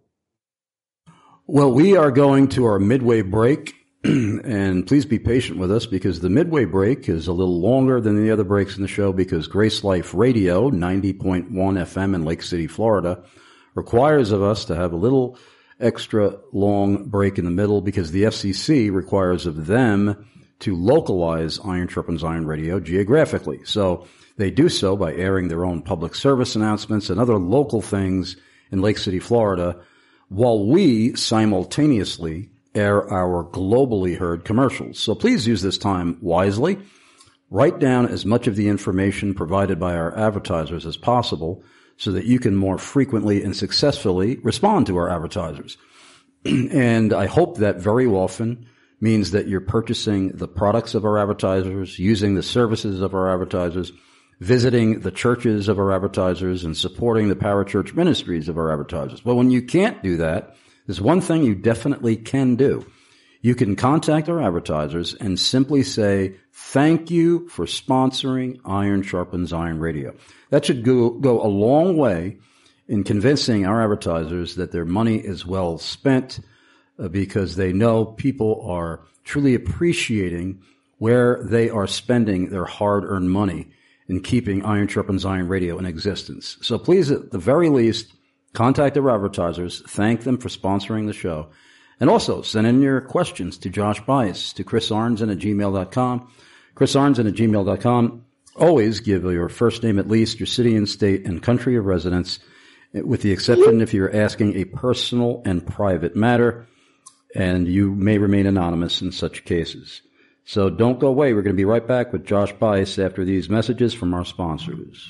Well, we are going to our midway break, and please be patient with us because the midway break is a little longer than the other breaks in the show because Grace Life Radio, 90.1 FM in Lake City, Florida, requires of us to have a little extra long break in the middle because the FCC requires of them to localize Iron Sharpens Iron Radio geographically. So they do so by airing their own public service announcements and other local things in Lake City, Florida, while we simultaneously air our globally heard commercials. So please use this time wisely. Write down as much of the information provided by our advertisers as possible so that you can more frequently and successfully respond to our advertisers. And I hope that very often means that you're purchasing the products of our advertisers, using the services of our advertisers, visiting the churches of our advertisers, and supporting the parachurch ministries of our advertisers. But when you can't do that, there's one thing you definitely can do. You can contact our advertisers and simply say, thank you for sponsoring Iron Sharpens Iron Radio. That should go a long way in convincing our advertisers that their money is well spent because they know people are truly appreciating where they are spending their hard-earned money in keeping Iron Sharpens Iron Radio in existence. So please, at the very least, contact our advertisers, thank them for sponsoring the show, and also send in your questions to Josh Bias, to chrisarnson@gmail.com. chrisarnson@gmail.com. Always give your first name at least, your city and state and country of residence, with the exception if you're asking a personal and private matter, and you may remain anonymous in such cases. So don't go away. We're going to be right back with Josh Bias after these messages from our sponsors.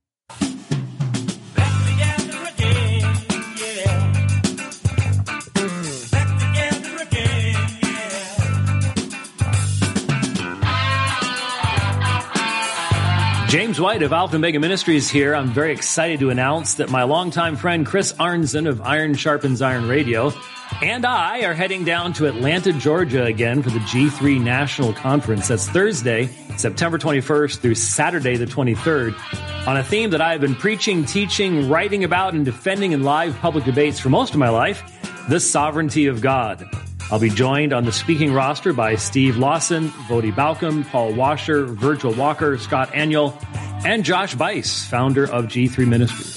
James White of Alpha and Omega Ministries here. I'm very excited to announce that my longtime friend Chris Arnson of Iron Sharpens Iron Radio and I are heading down to Atlanta, Georgia again for the G3 National Conference. That's Thursday, September 21st through Saturday the 23rd on a theme that I've been preaching, teaching, writing about, and defending in live public debates for most of my life, the sovereignty of God. I'll be joined on the speaking roster by Steve Lawson, Vodi Balcom, Paul Washer, Virgil Walker, Scott Aniol, and Josh Bice, founder of G3 Ministries.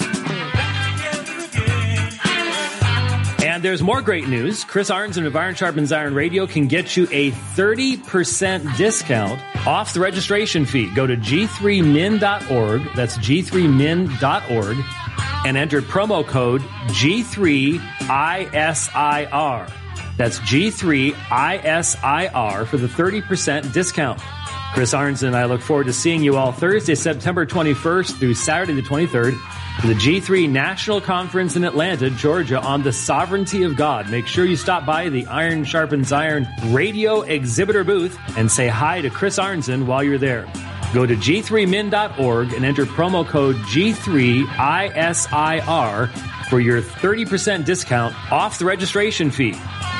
And there's more great news. Chris Arnson of Iron Sharpens Iron Radio can get you a 30% discount off the registration fee. Go to g3min.org. That's g3min.org and enter promo code G3ISIR. That's G3ISIR for the 30% discount. Chris Arnson and I look forward to seeing you all Thursday, September 21st through Saturday the 23rd for the G3 National Conference in Atlanta, Georgia on the sovereignty of God. Make sure you stop by the Iron Sharpens Iron radio exhibitor booth and say hi to Chris Arnson while you're there. Go to g3min.org and enter promo code G3ISIR for your 30% discount off the registration fee.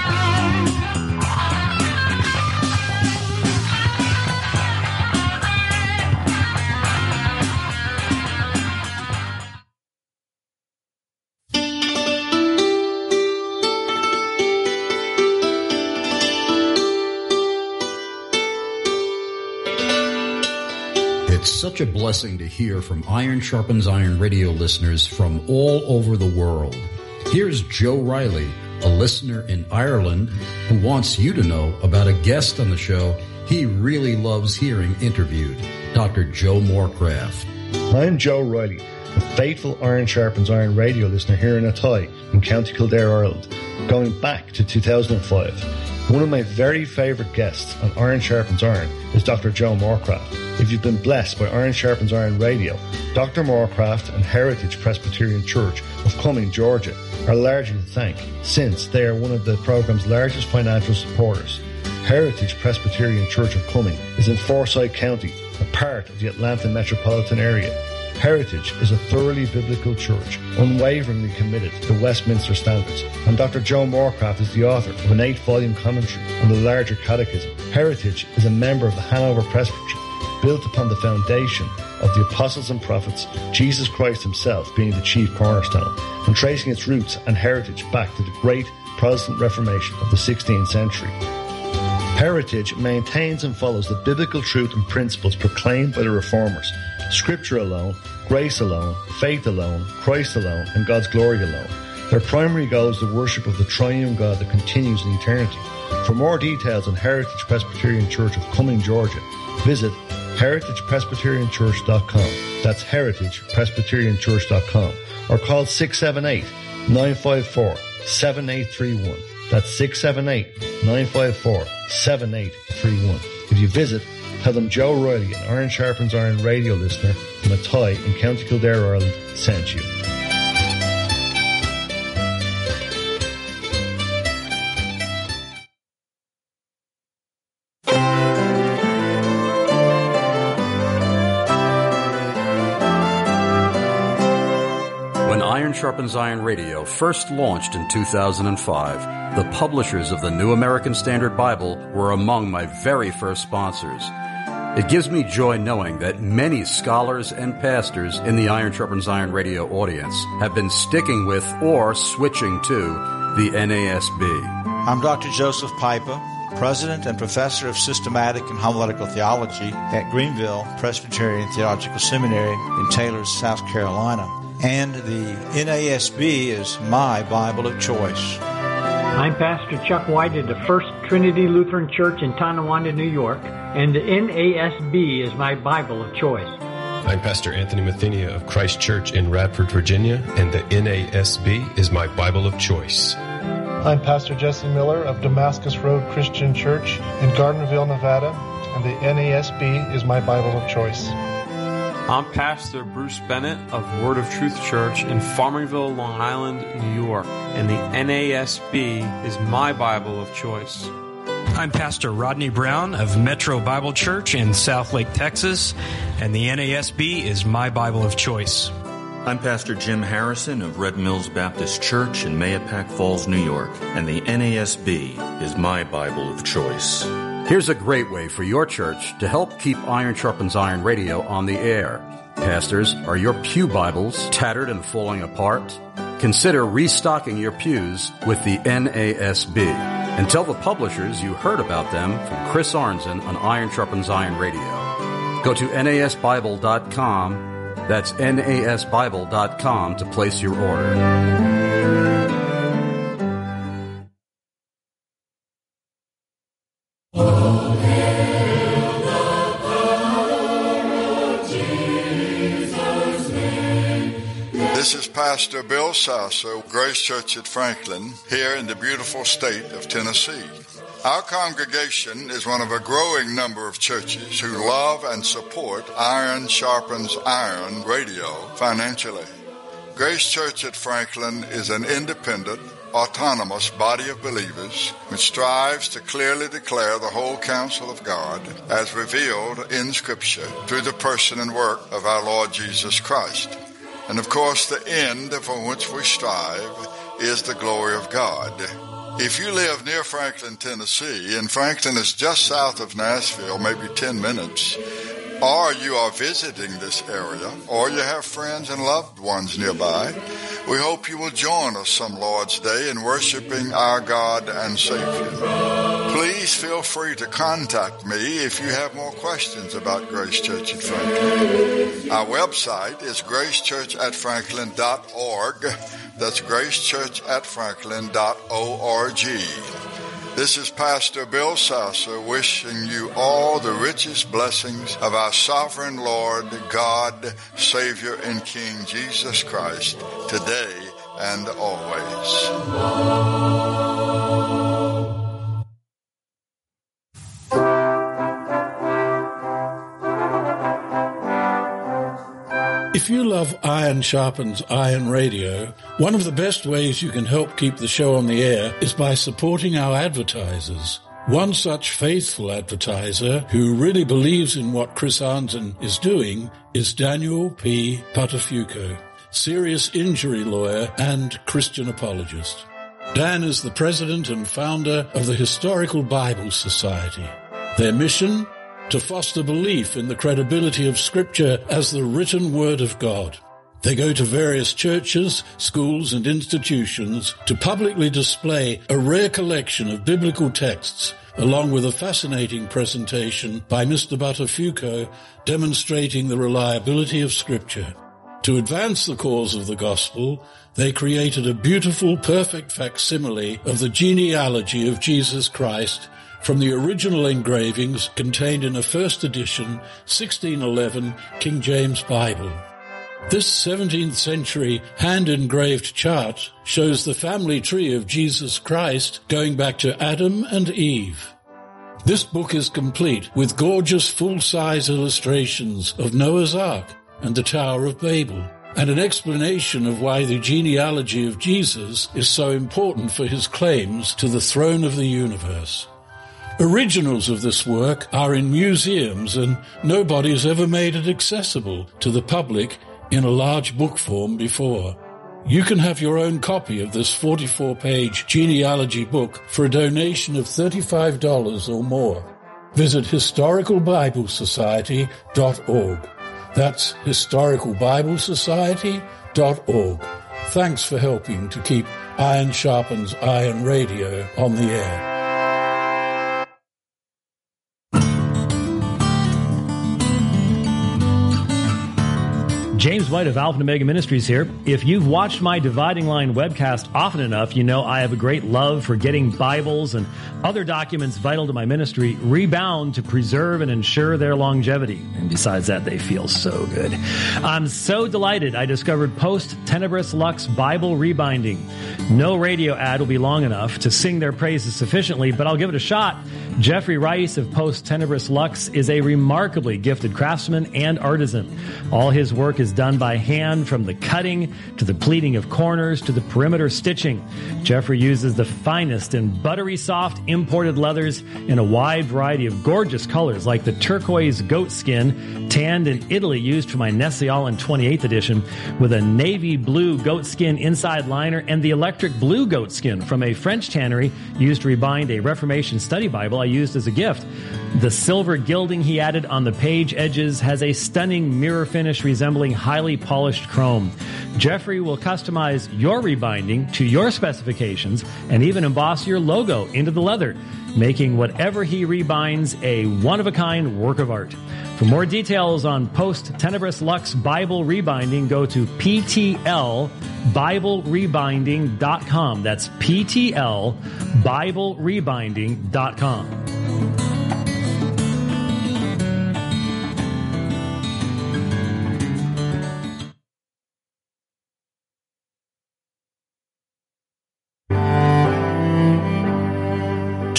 It's such a blessing to hear from Iron Sharpens Iron radio listeners from all over the world. Here's Joe Riley, a listener in Ireland, who wants you to know about a guest on the show he really loves hearing interviewed, Dr. Joe Morecraft. I'm Joe Riley, a faithful Iron Sharpens Iron radio listener here in Athy in County Kildare, Ireland, going back to 2005. One of my very favourite guests on Iron Sharpens Iron is Dr. Joe Morecraft. If you've been blessed by Iron Sharpens Iron Radio, Dr. Morecraft and Heritage Presbyterian Church of Cumming, Georgia, are largely to thank, since they are one of the programme's largest financial supporters. Heritage Presbyterian Church of Cumming is in Forsyth County, a part of the Atlanta metropolitan area. Heritage is a thoroughly biblical church, unwaveringly committed to Westminster standards, and Dr. Joe Morecraft is the author of an 8-volume commentary on the larger catechism. Heritage is a member of the Hanover Presbytery, built upon the foundation of the apostles and prophets, Jesus Christ himself being the chief cornerstone, and tracing its roots and heritage back to the great Protestant Reformation of the 16th century. Heritage maintains and follows the biblical truth and principles proclaimed by the Reformers: Scripture alone, grace alone, faith alone, Christ alone, and God's glory alone. Their primary goal is the worship of the triune God that continues in eternity. For more details on Heritage Presbyterian Church of Cumming, Georgia, visit heritagepresbyterianchurch.com. That's heritagepresbyterianchurch.com. Or call 678-954-7831. That's 678-954-7831. If you visit, tell them Joe Riley, an Iron Sharpens Iron radio listener from Athy in County Kildare, Ireland, sent you. Sharpens Iron Radio first launched in 2005, the publishers of the New American Standard Bible were among my very first sponsors. It gives me joy knowing that many scholars and pastors in the Iron Sharpens Iron Radio audience have been sticking with or switching to the NASB. I'm Dr. Joseph Pipa, President and Professor of Systematic and Homiletical Theology at Greenville Presbyterian Theological Seminary in Taylor, South Carolina. And the NASB is my Bible of choice. I'm Pastor Chuck White at the First Trinity Lutheran Church in Tonawanda, New York, and the NASB is my Bible of choice. I'm Pastor Anthony Mathenia of Christ Church in Radford, Virginia, and the NASB is my Bible of choice. I'm Pastor Jesse Miller of Damascus Road Christian Church in Gardnerville, Nevada, and the NASB is my Bible of choice. I'm Pastor Bruce Bennett of Word of Truth Church in Farmingville, Long Island, New York, and the NASB is my Bible of choice. I'm Pastor Rodney Brown of Metro Bible Church in Southlake, Texas, and the NASB is my Bible of choice. I'm Pastor Jim Harrison of Red Mills Baptist Church in Mahopac Falls, New York, and the NASB is my Bible of choice. Here's a great way for your church to help keep Iron Sharpens Iron Radio on the air. Pastors, are your pew Bibles tattered and falling apart? Consider restocking your pews with the NASB. And tell the publishers you heard about them from Chris Arnson on Iron Sharpens Iron Radio. Go to nasbible.com. That's nasbible.com to place your order. Pastor Bill Sasser, Grace Church at Franklin, here in the beautiful state of Tennessee. Our congregation is one of a growing number of churches who love and support Iron Sharpens Iron radio financially. Grace Church at Franklin is an independent, autonomous body of believers which strives to clearly declare the whole counsel of God as revealed in Scripture through the person and work of our Lord Jesus Christ. And of course, the end for which we strive is the glory of God. If you live near Franklin, Tennessee, and Franklin is just south of Nashville, maybe 10 minutes, or you are visiting this area, or you have friends and loved ones nearby, we hope you will join us some Lord's Day in worshiping our God and Savior. Please feel free to contact me if you have more questions about Grace Church at Franklin. Our website is gracechurchatfranklin.org. That's gracechurchatfranklin.org. This is Pastor Bill Sasser wishing you all the richest blessings of our sovereign Lord, God, Savior, and King Jesus Christ, today and always. If you love Iron Sharpens Iron Radio, one of the best ways you can help keep the show on the air is by supporting our advertisers. One such faithful advertiser who really believes in what Chris Arnzen is doing is Daniel P. Patafuco, serious injury lawyer and Christian apologist. Dan is the president and founder of the Historical Bible Society. Their mission? To foster belief in the credibility of Scripture as the written Word of God. They go to various churches, schools, and institutions to publicly display a rare collection of biblical texts, along with a fascinating presentation by Mr. Buttafuoco demonstrating the reliability of Scripture. To advance the cause of the gospel, they created a beautiful, perfect facsimile of the genealogy of Jesus Christ from the original engravings contained in a first edition 1611 King James Bible. This 17th century hand-engraved chart shows the family tree of Jesus Christ going back to Adam and Eve. This book is complete with gorgeous full-size illustrations of Noah's Ark and the Tower of Babel, and an explanation of why the genealogy of Jesus is so important for his claims to the throne of the universe. Originals of this work are in museums, and nobody has ever made it accessible to the public in a large book form before. You can have your own copy of this 44-page genealogy book for a donation of $35 or more. Visit historicalbiblesociety.org. That's historicalbiblesociety.org. Thanks for helping to keep Iron Sharpens Iron Radio on the air. James White of Alpha and Omega Ministries here. If you've watched my Dividing Line webcast often enough, you know I have a great love for getting Bibles and other documents vital to my ministry rebound to preserve and ensure their longevity. And besides that, they feel so good. I'm so delighted I discovered Post Tenebris Lux Bible Rebinding. No radio ad will be long enough to sing their praises sufficiently, but I'll give it a shot. Jeffrey Rice of Post Tenebris Lux is a remarkably gifted craftsman and artisan. All his work is done by hand, from the cutting to the pleating of corners to the perimeter stitching. Jeffrey uses the finest and buttery soft imported leathers in a wide variety of gorgeous colors, like the turquoise goat skin, tanned in Italy, used for my Nestle-Aland 28th edition, with a navy blue goat skin inside liner, and the electric blue goat skin from a French tannery used to rebind a Reformation study Bible I used as a gift. The silver gilding he added on the page edges has a stunning mirror finish resembling highly polished chrome. Jeffrey will customize your rebinding to your specifications and even emboss your logo into the leather, making whatever he rebinds a one-of-a-kind work of art. For more details on Post Tenebris Lux Bible Rebinding, go to PTLBibleRebinding.com. That's PTLBibleRebinding.com.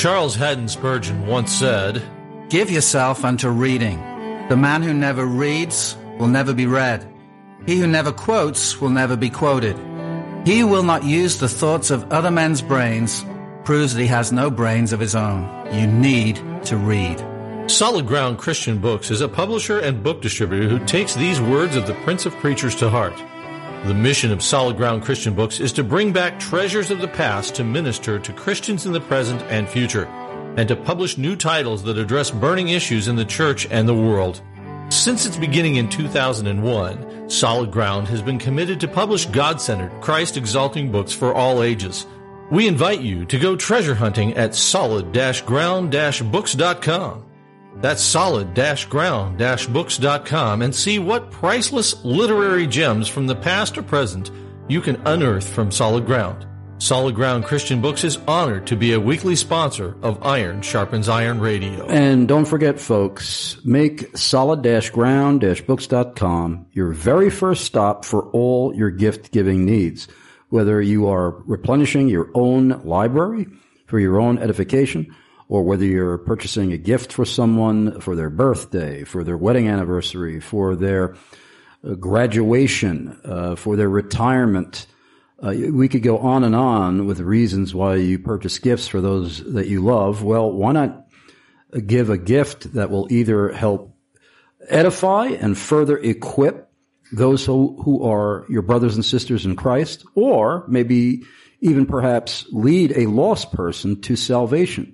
Charles Haddon Spurgeon once said, "Give yourself unto reading. The man who never reads will never be read. He who never quotes will never be quoted. He who will not use the thoughts of other men's brains proves that he has no brains of his own. You need to read." Solid Ground Christian Books is a publisher and book distributor who takes these words of the Prince of Preachers to heart. The mission of Solid Ground Christian Books is to bring back treasures of the past to minister to Christians in the present and future, and to publish new titles that address burning issues in the church and the world. Since its beginning in 2001, Solid Ground has been committed to publish God-centered, Christ-exalting books for all ages. We invite you to go treasure hunting at solid-ground-books.com. That's solid-ground-books.com, and see what priceless literary gems from the past or present you can unearth from Solid Ground. Solid Ground Christian Books is honored to be a weekly sponsor of Iron Sharpens Iron Radio. And don't forget, folks, make solid-ground-books.com your very first stop for all your gift-giving needs. Whether you are replenishing your own library for your own edification, or whether you're purchasing a gift for someone for their birthday, for their wedding anniversary, for their graduation, for their retirement. We could go on and on with reasons why you purchase gifts for those that you love. Well, why not give a gift that will either help edify and further equip those who are your brothers and sisters in Christ, or maybe even perhaps lead a lost person to salvation.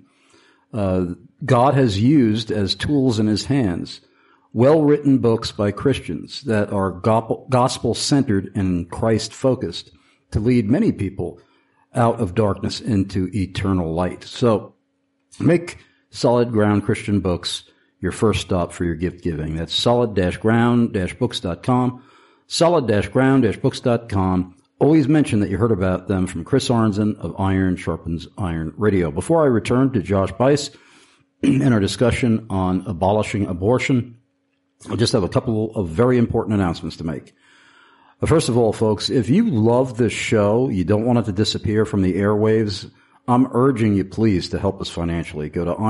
God has used as tools in his hands well-written books by Christians that are gospel-centered and Christ-focused to lead many people out of darkness into eternal light. So make Solid Ground Christian Books your first stop for your gift giving. That's solid-ground-books.com, solid-ground-books.com. Always mention that you heard about them from Chris Arnzen of Iron Sharpens Iron Radio. Before I return to Josh Buice and our discussion on abolishing abortion, I just have a couple of very important announcements to make. First of all, folks, if you love this show, you don't want it to disappear from the airwaves, I'm urging you, please, to help us financially. Go to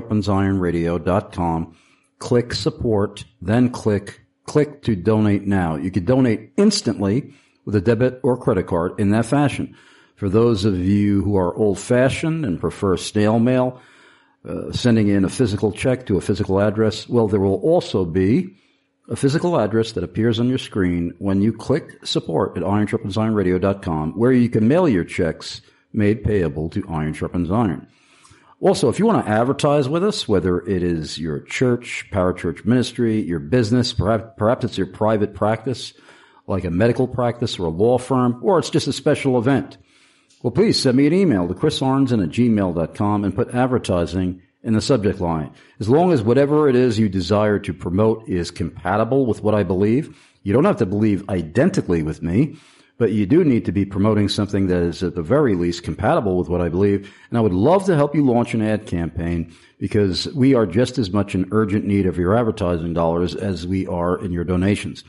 ironsharpensironradio.com, click support, then click to donate now. You can donate instantly with a debit or credit card in that fashion. For those of you who are old-fashioned and prefer snail mail, sending in a physical check to a physical address, well, there will also be a physical address that appears on your screen when you click support at ironsharpensironradio.com, where you can mail your checks made payable to Iron Sharpens Iron. Also, if you want to advertise with us, whether it is your church, parachurch ministry, your business, perhaps it's your private practice, like a medical practice or a law firm, or it's just a special event, well, please send me an email to chrisarnzen@gmail.com and put advertising in the subject line. As long as whatever it is you desire to promote is compatible with what I believe, you don't have to believe identically with me, but you do need to be promoting something that is at the very least compatible with what I believe. And I would love to help you launch an ad campaign, because we are just as much in urgent need of your advertising dollars as we are in your donations.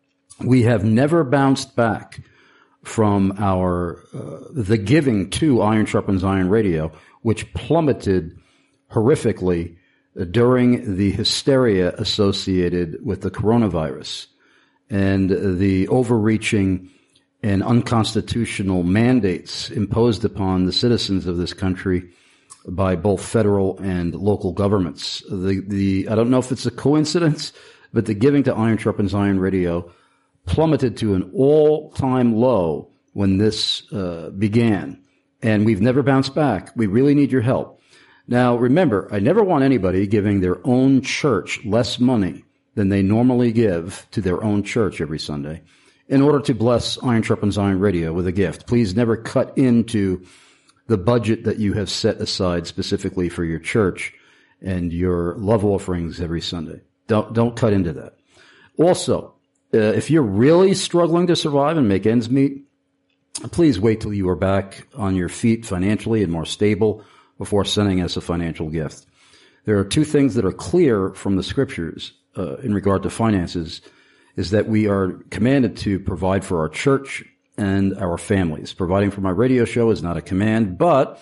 We have never bounced back from our the giving to Iron Sharpens Iron Radio, which plummeted horrifically during the hysteria associated with the coronavirus and the overreaching and unconstitutional mandates imposed upon the citizens of this country by both federal and local governments. I don't know if it's a coincidence, but the giving to Iron Sharpens Iron Radio plummeted to an all-time low when this began, and we've never bounced back. We really need your help. Now, remember, I never want anybody giving their own church less money than they normally give to their own church every Sunday in order to bless Iron Sharpens Iron Radio with a gift. Please never cut into the budget that you have set aside specifically for your church and your love offerings every Sunday. Don't cut into that. Also, if you're really struggling to survive and make ends meet, please wait till you are back on your feet financially and more stable before sending us a financial gift. There are two things that are clear from the scriptures in regard to finances, is that we are commanded to provide for our church and our families. Providing for my radio show is not a command, but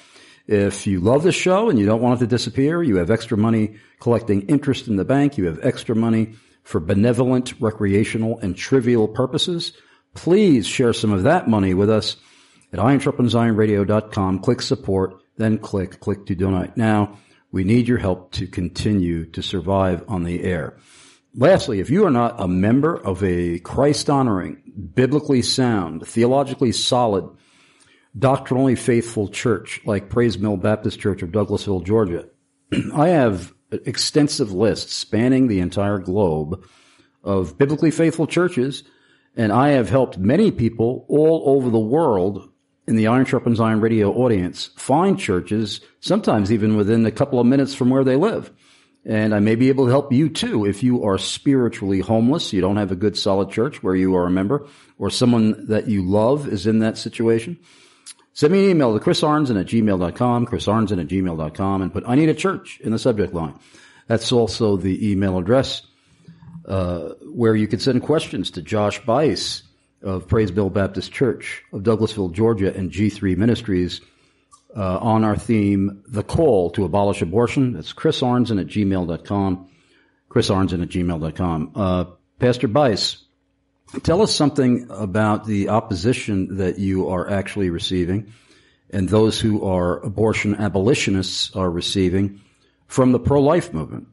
If you love the show and you don't want it to disappear, you have extra money collecting interest in the bank, you have extra money for benevolent, recreational, and trivial purposes, please share some of that money with us at IronSharpensIronRadio.com. Click support, then click to donate now. We need your help to continue to survive on the air. Lastly, if you are not a member of a Christ-honoring, biblically sound, theologically solid, doctrinally faithful church like Praise Mill Baptist Church of Douglasville, Georgia, I have extensive lists spanning the entire globe of biblically faithful churches, and I have helped many people all over the world in the Iron Sharpens Iron radio audience find churches, sometimes even within a couple of minutes from where they live. And I may be able to help you too if you are spiritually homeless, you don't have a good solid church where you are a member, or someone that you love is in that situation. Send me an email to chrisarnson@gmail.com, chrisarnson@gmail.com, and put "I need a church" in the subject line. That's also the email address where you can send questions to Josh Bice of Praise Bill Baptist Church of Douglasville, Georgia, and G3 Ministries on our theme, The Call to Abolish Abortion. That's chrisarnson@gmail.com, chrisarnson@gmail.com. Pastor Bice, tell us something about the opposition that you are actually receiving and those who are abortion abolitionists are receiving from the pro-life movement.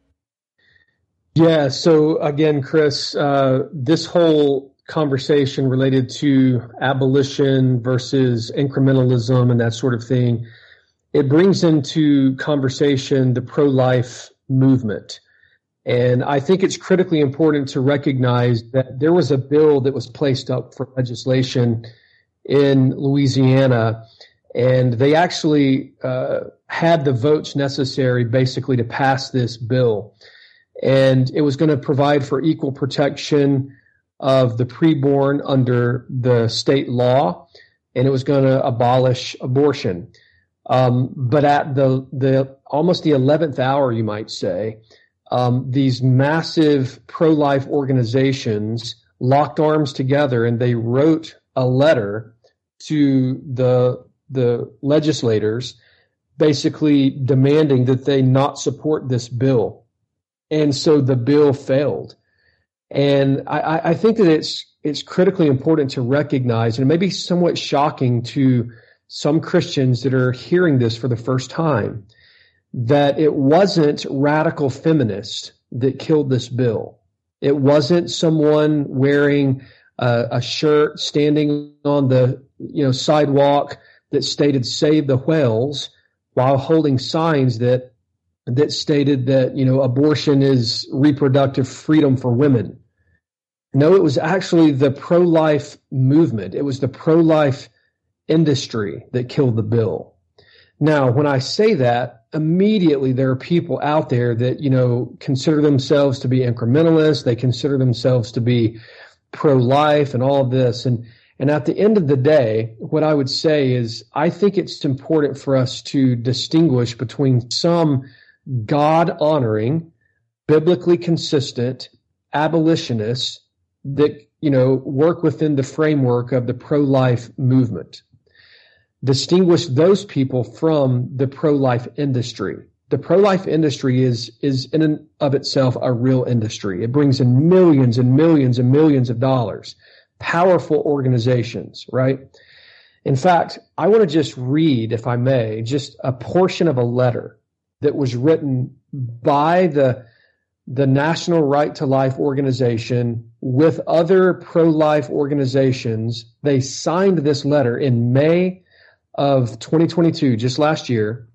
Yeah, so again, Chris, this whole conversation related to abolition versus incrementalism and that sort of thing, it brings into conversation the pro-life movement. And I think it's critically important to recognize that there was a bill that was placed up for legislation in Louisiana, and they actually had the votes necessary basically to pass this bill. And it was going to provide for equal protection of the preborn under the state law, and it was going to abolish abortion. But at the almost the 11th hour, you might say, these massive pro-life organizations locked arms together, and they wrote a letter to the legislators basically demanding that they not support this bill. And so the bill failed. And I think that it's critically important to recognize, and it may be somewhat shocking to some Christians that are hearing this for the first time, that it wasn't radical feminists that killed this bill. It wasn't someone wearing a shirt standing on the sidewalk that stated "Save the Whales" while holding signs that stated that abortion is reproductive freedom for women. No, it was actually the pro-life movement. It was the pro-life industry that killed the bill. Now, when I say that, immediately there are people out there that, consider themselves to be incrementalists. They consider themselves to be pro-life and all of this. And at the end of the day, what I would say is I think it's important for us to distinguish between some God-honoring, biblically consistent abolitionists that, work within the framework of the pro-life movement. Distinguish those people from the pro-life industry. The pro-life industry is in and of itself a real industry. It brings in millions and millions and millions of dollars. Powerful organizations, right? In fact, I want to just read, if I may, just a portion of a letter that was written by the National Right to Life organization with other pro-life organizations. They signed this letter in May of 2022, just last year,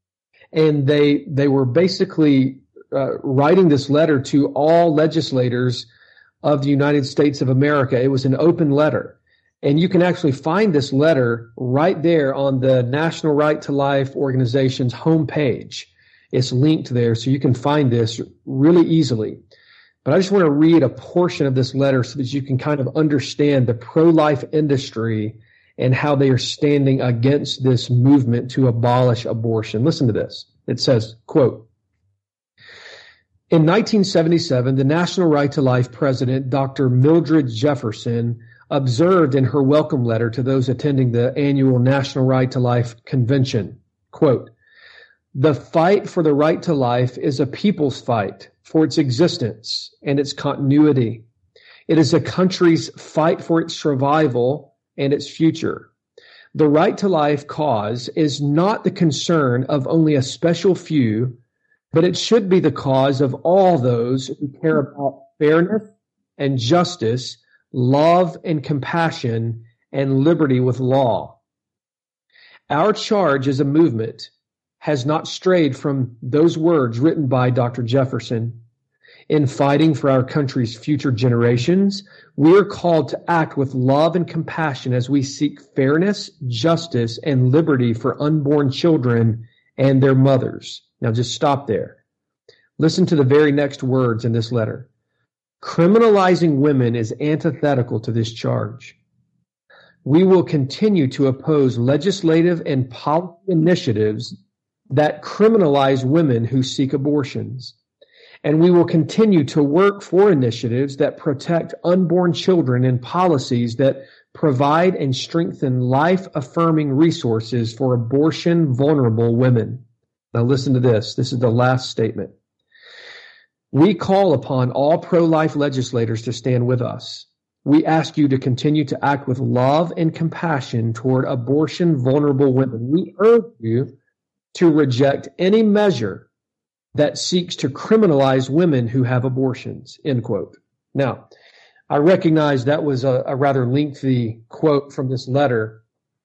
and they were basically writing this letter to all legislators of the United States of America. It was an open letter, and you can actually find this letter right there on the National Right to Life organization's homepage. It's linked there, so you can find this really easily. But I just want to read a portion of this letter so that you can kind of understand the pro-life industry and how they are standing against this movement to abolish abortion. Listen to this. It says, quote, "In 1977, the National Right to Life president, Dr. Mildred Jefferson, observed in her welcome letter to those attending the annual National Right to Life convention, Quote, "The fight for the right to life is a people's fight for its existence and its continuity. It is a country's fight for its survival and its future. The right to life cause is not the concern of only a special few, but it should be the cause of all those who care about fairness and justice, love and compassion, and liberty with law. Our charge as a movement has not strayed from those words written by Dr. Jefferson. In fighting for our country's future generations, we are called to act with love and compassion as we seek fairness, justice, and liberty for unborn children and their mothers." Now just stop there. Listen to the very next words in this letter. "Criminalizing women is antithetical to this charge. We will continue to oppose legislative and policy initiatives that criminalize women who seek abortions. And we will continue to work for initiatives that protect unborn children and policies that provide and strengthen life-affirming resources for abortion-vulnerable women." Now listen to this. This is the last statement. "We call upon all pro-life legislators to stand with us. We ask you to continue to act with love and compassion toward abortion-vulnerable women. We urge you to reject any measure that seeks to criminalize women who have abortions," end quote. Now, I recognize that was a rather lengthy quote from this letter,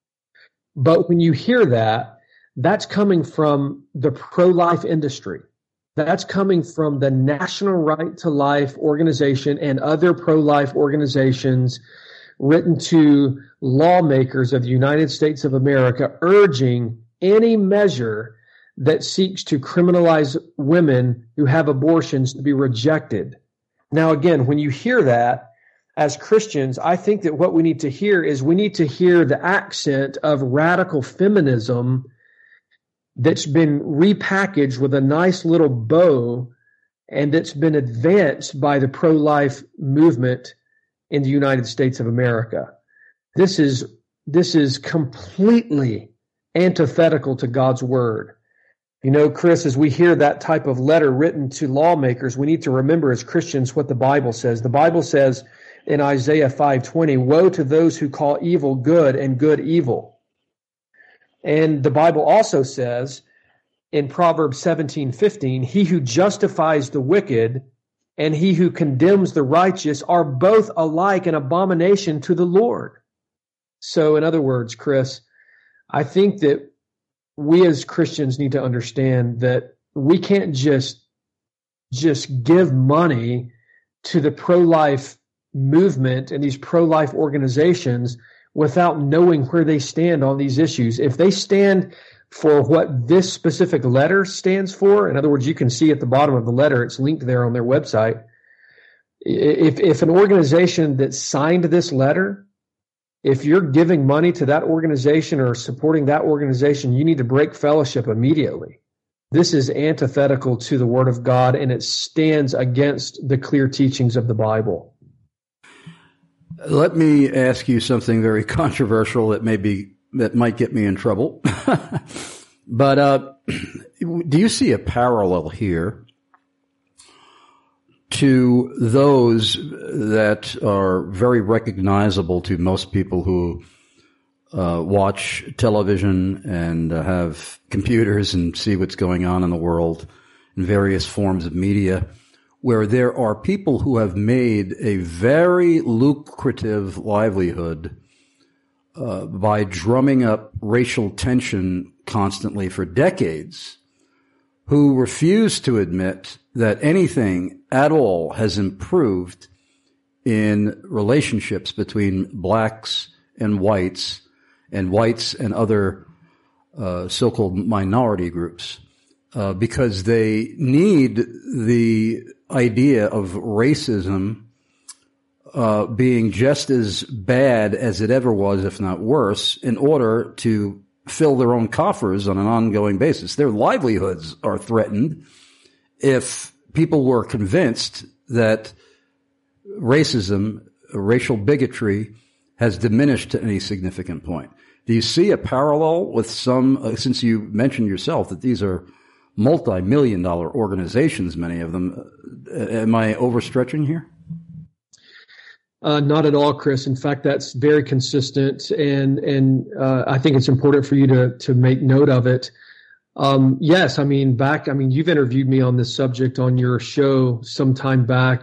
but when you hear that, that's coming from the pro-life industry. That's coming from the National Right to Life organization and other pro-life organizations written to lawmakers of the United States of America, urging any measure that seeks to criminalize women who have abortions to be rejected. Now, again, when you hear that, as Christians, I think that what we need to hear is we need to hear the accent of radical feminism that's been repackaged with a nice little bow and that's been advanced by the pro-life movement in the United States of America. This is completely antithetical to God's word. You know, Chris, as we hear that type of letter written to lawmakers, we need to remember as Christians what the Bible says. The Bible says in Isaiah 5:20, "Woe to those who call evil good and good evil." And the Bible also says in Proverbs 17:15, "He who justifies the wicked and he who condemns the righteous are both alike an abomination to the Lord." So in other words, Chris, I think that we as Christians need to understand that we can't just give money to the pro-life movement and these pro-life organizations without knowing where they stand on these issues. If they stand for what this specific letter stands for, in other words, you can see at the bottom of the letter, it's linked there on their website. If an organization that signed this letter, if you're giving money to that organization or supporting that organization, you need to break fellowship immediately. This is antithetical to the Word of God, and it stands against the clear teachings of the Bible. Let me ask you something very controversial that might get me in trouble. But do you see a parallel here to those that are very recognizable to most people who watch television and have computers and see what's going on in the world in various forms of media, where there are people who have made a very lucrative livelihood by drumming up racial tension constantly for decades, who refuse to admit that anything at all has improved in relationships between blacks and whites and other so-called minority groups, because they need the idea of racism being just as bad as it ever was, if not worse, in order to fill their own coffers on an ongoing basis. Their livelihoods are threatened if people were convinced that racism, racial bigotry, has diminished to any significant point. Do you see a parallel with some, since you mentioned yourself that these are multi-million-dollar organizations, many of them? Am I overstretching here? Not at all, Chris. In fact, that's very consistent, and I think it's important for you to make note of it. Yes, you've interviewed me on this subject on your show some time back,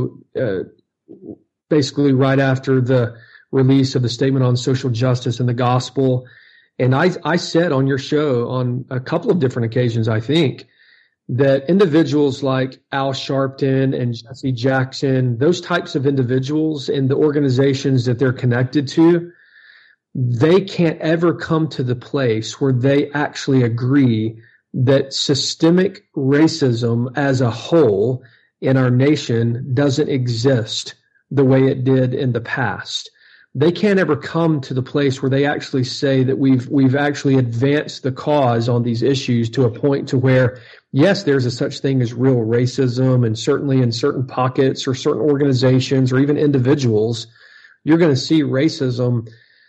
basically right after the release of the Statement on Social Justice and the Gospel. And I said on your show on a couple of different occasions, I think, that individuals like Al Sharpton and Jesse Jackson, those types of individuals and the organizations that they're connected to, they can't ever come to the place where they actually agree that systemic racism as a whole in our nation doesn't exist the way it did in the past. They can't ever come to the place where they actually say that we've actually advanced the cause on these issues to a point to where, yes, there's a such thing as real racism, and certainly in certain pockets or certain organizations or even individuals, you're going to see racism,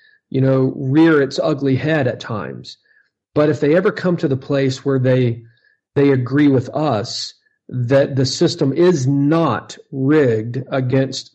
rear its ugly head at times. But if they ever come to the place where they agree with us that the system is not rigged against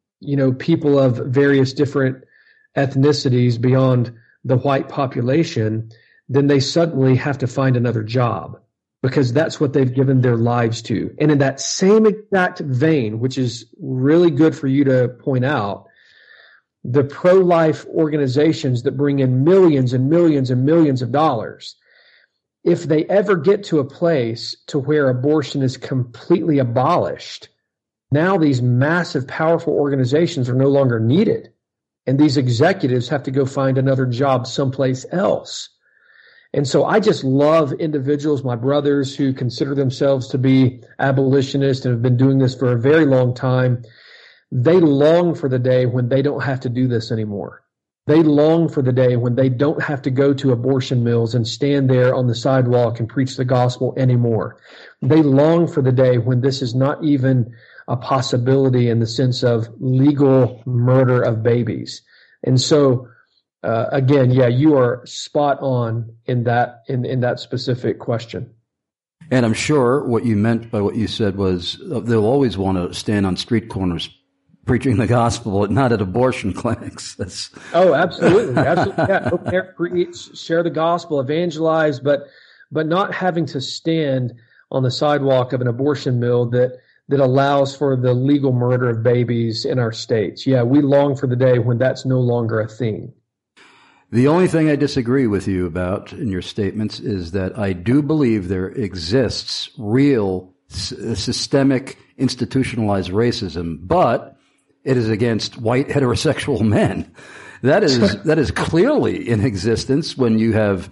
people of various different ethnicities beyond the white population, then they suddenly have to find another job, because that's what they've given their lives to. And in that same exact vein, which is really good for you to point out, the pro-life organizations that bring in millions and millions and millions of dollars, if they ever get to a place to where abortion is completely abolished, now these massive, powerful organizations are no longer needed, and these executives have to go find another job someplace else. And so I just love individuals, my brothers, who consider themselves to be abolitionists and have been doing this for a very long time. They long for the day when they don't have to do this anymore. They long for the day when they don't have to go to abortion mills and stand there on the sidewalk and preach the gospel anymore. They long for the day when this is not even a possibility in the sense of legal murder of babies. And so, again, you are spot on in that specific question. And I'm sure what you meant by what you said was they'll always want to stand on street corners preaching the gospel, but not at abortion clinics. Oh, absolutely. Absolutely. Yeah. Go there, preach, share the gospel, evangelize, but not having to stand on the sidewalk of an abortion mill that allows for the legal murder of babies in our states. Yeah, we long for the day when that's no longer a thing. The only thing I disagree with you about in your statements is that I do believe there exists real systemic institutionalized racism, but it is against white heterosexual men. That is clearly in existence when you have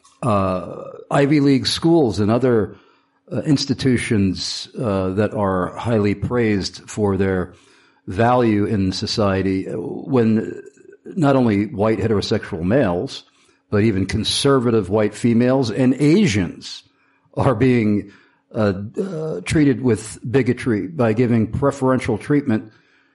Ivy League schools and other institutions that are highly praised for their value in society, when not only white heterosexual males, but even conservative white females and Asians are being treated with bigotry by giving preferential treatment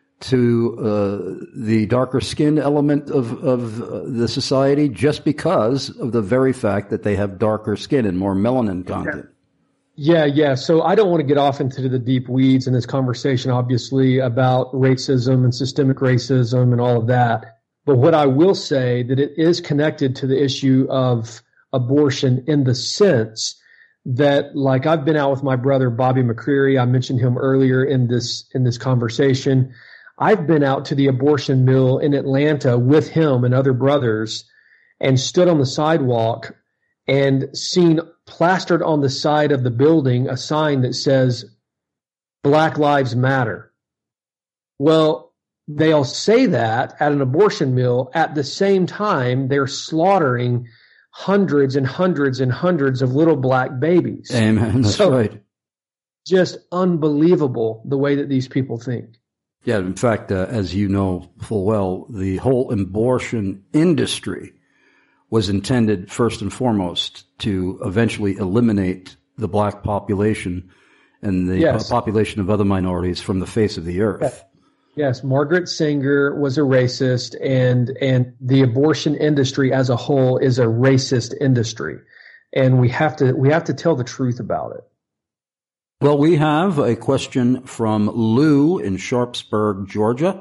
to the darker skinned element of the society just because of the very fact that they have darker skin and more melanin content. Yeah. So I don't want to get off into the deep weeds in this conversation, obviously, about racism and systemic racism and all of that. But what I will say that it is connected to the issue of abortion in the sense that, like, I've been out with my brother, Bobby McCreary. I mentioned him earlier in this conversation. I've been out to the abortion mill in Atlanta with him and other brothers and stood on the sidewalk and seen plastered on the side of the building a sign that says, Black Lives Matter. Well, they'll say that at an abortion mill. At the same time, they're slaughtering hundreds and hundreds and hundreds of little black babies. Amen. That's right. Just unbelievable the way that these people think. Yeah, in fact, as you know full well, the whole abortion industry was intended first and foremost to eventually eliminate the black population and the population of other minorities from the face of the earth. Yes, Margaret Sanger was a racist, and the abortion industry as a whole is a racist industry, and we have to tell the truth about it. Well, we have a question from Lou in Sharpsburg, Georgia.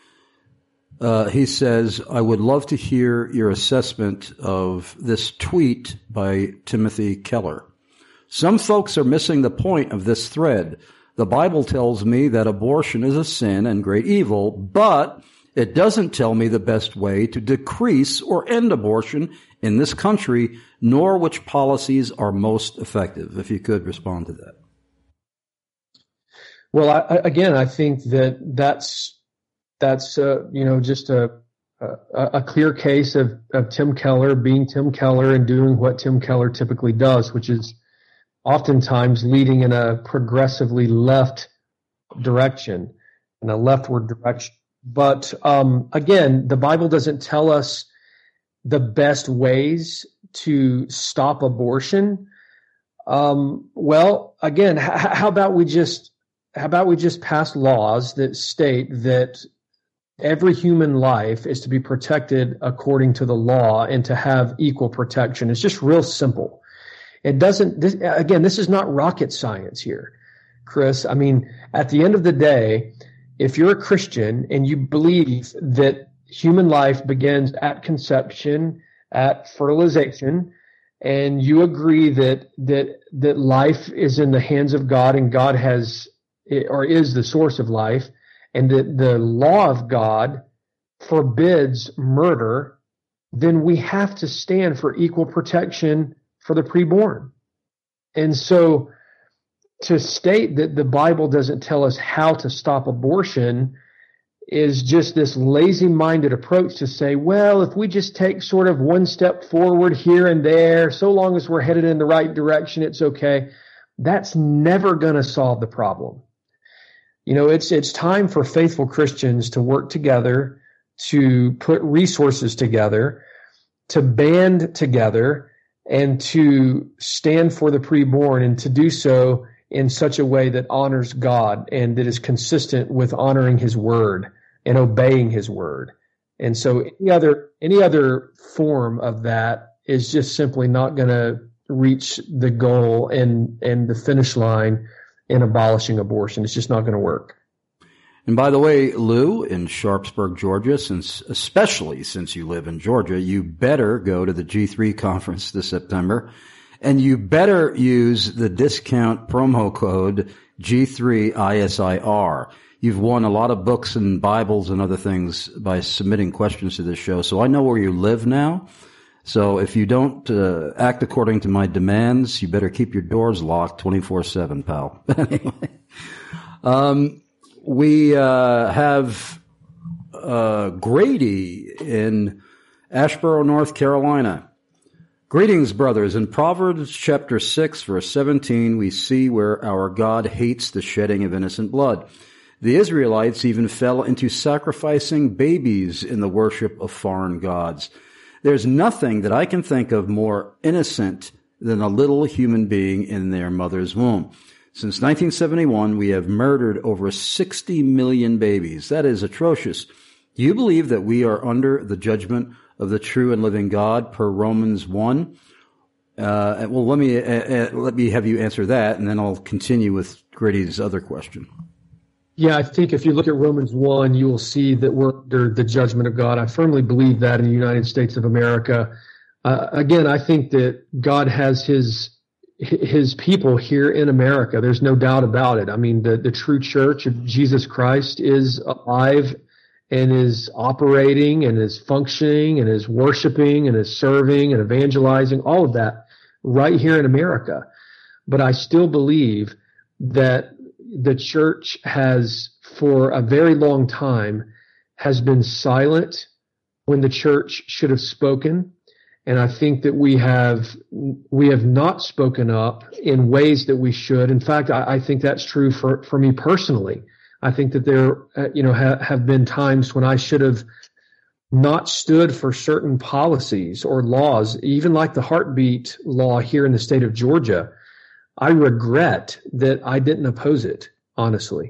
He says, I would love to hear your assessment of this tweet by Timothy Keller. Some folks are missing the point of this thread. The Bible tells me that abortion is a sin and great evil, but it doesn't tell me the best way to decrease or end abortion in this country, nor which policies are most effective. If you could respond to that. Well, I think that's just a clear case of Tim Keller being Tim Keller and doing what Tim Keller typically does, which is oftentimes leading in a progressively left direction, in a leftward direction. But again, the Bible doesn't tell us the best ways to stop abortion. Well, again, how about we just pass laws that state that every human life is to be protected according to the law and to have equal protection? It's just real simple. This is not rocket science here, Chris. I mean, at the end of the day, if you're a Christian and you believe that human life begins at conception, at fertilization, and you agree that life is in the hands of God and God is the source of life, and that the law of God forbids murder, then we have to stand for equal protection for the preborn. And so to state that the Bible doesn't tell us how to stop abortion is just this lazy-minded approach to say, well, if we just take sort of one step forward here and there, so long as we're headed in the right direction, it's okay. That's never going to solve the problem. You know, it's time for faithful Christians to work together, to put resources together, to band together, and to stand for the preborn, and to do so in such a way that honors God and that is consistent with honoring His word and obeying His word. And so any other form of that is just simply not going to reach the goal and the finish line in abolishing abortion. It's just not going to work. And by the way, Lou, in Sharpsburg, Georgia, especially since you live in Georgia, you better go to the G3 conference this September, and you better use the discount promo code G3ISIR. You've won a lot of books and Bibles and other things by submitting questions to this show, so I know where you live now. So if you don't act according to my demands, you better keep your doors locked 24/7, pal. Anyway. We have Grady in Asheboro, North Carolina. Greetings, brothers. In Proverbs chapter 6, verse 17, we see where our God hates the shedding of innocent blood. The Israelites even fell into sacrificing babies in the worship of foreign gods. There's nothing that I can think of more innocent than a little human being in their mother's womb. Since 1971, we have murdered over 60 million babies. That is atrocious. Do you believe that we are under the judgment of the true and living God per Romans 1? Well, let me have you answer that, and then I'll continue with Grady's other question. Yeah, I think if you look at Romans 1, you will see that we're under the judgment of God. I firmly believe that in the United States of America. Again, I think that God has his people here in America. There's no doubt about it. I mean, the true church of Jesus Christ is alive and is operating and is functioning and is worshiping and is serving and evangelizing, all of that right here in America. But I still believe that the church has, for a very long time, has been silent when the church should have spoken. And I think that we have not spoken up in ways that we should. In fact, I think that's true for me personally. I think that there, have been times when I should have not stood for certain policies or laws, even like the heartbeat law here in the state of Georgia. I regret that I didn't oppose it, honestly.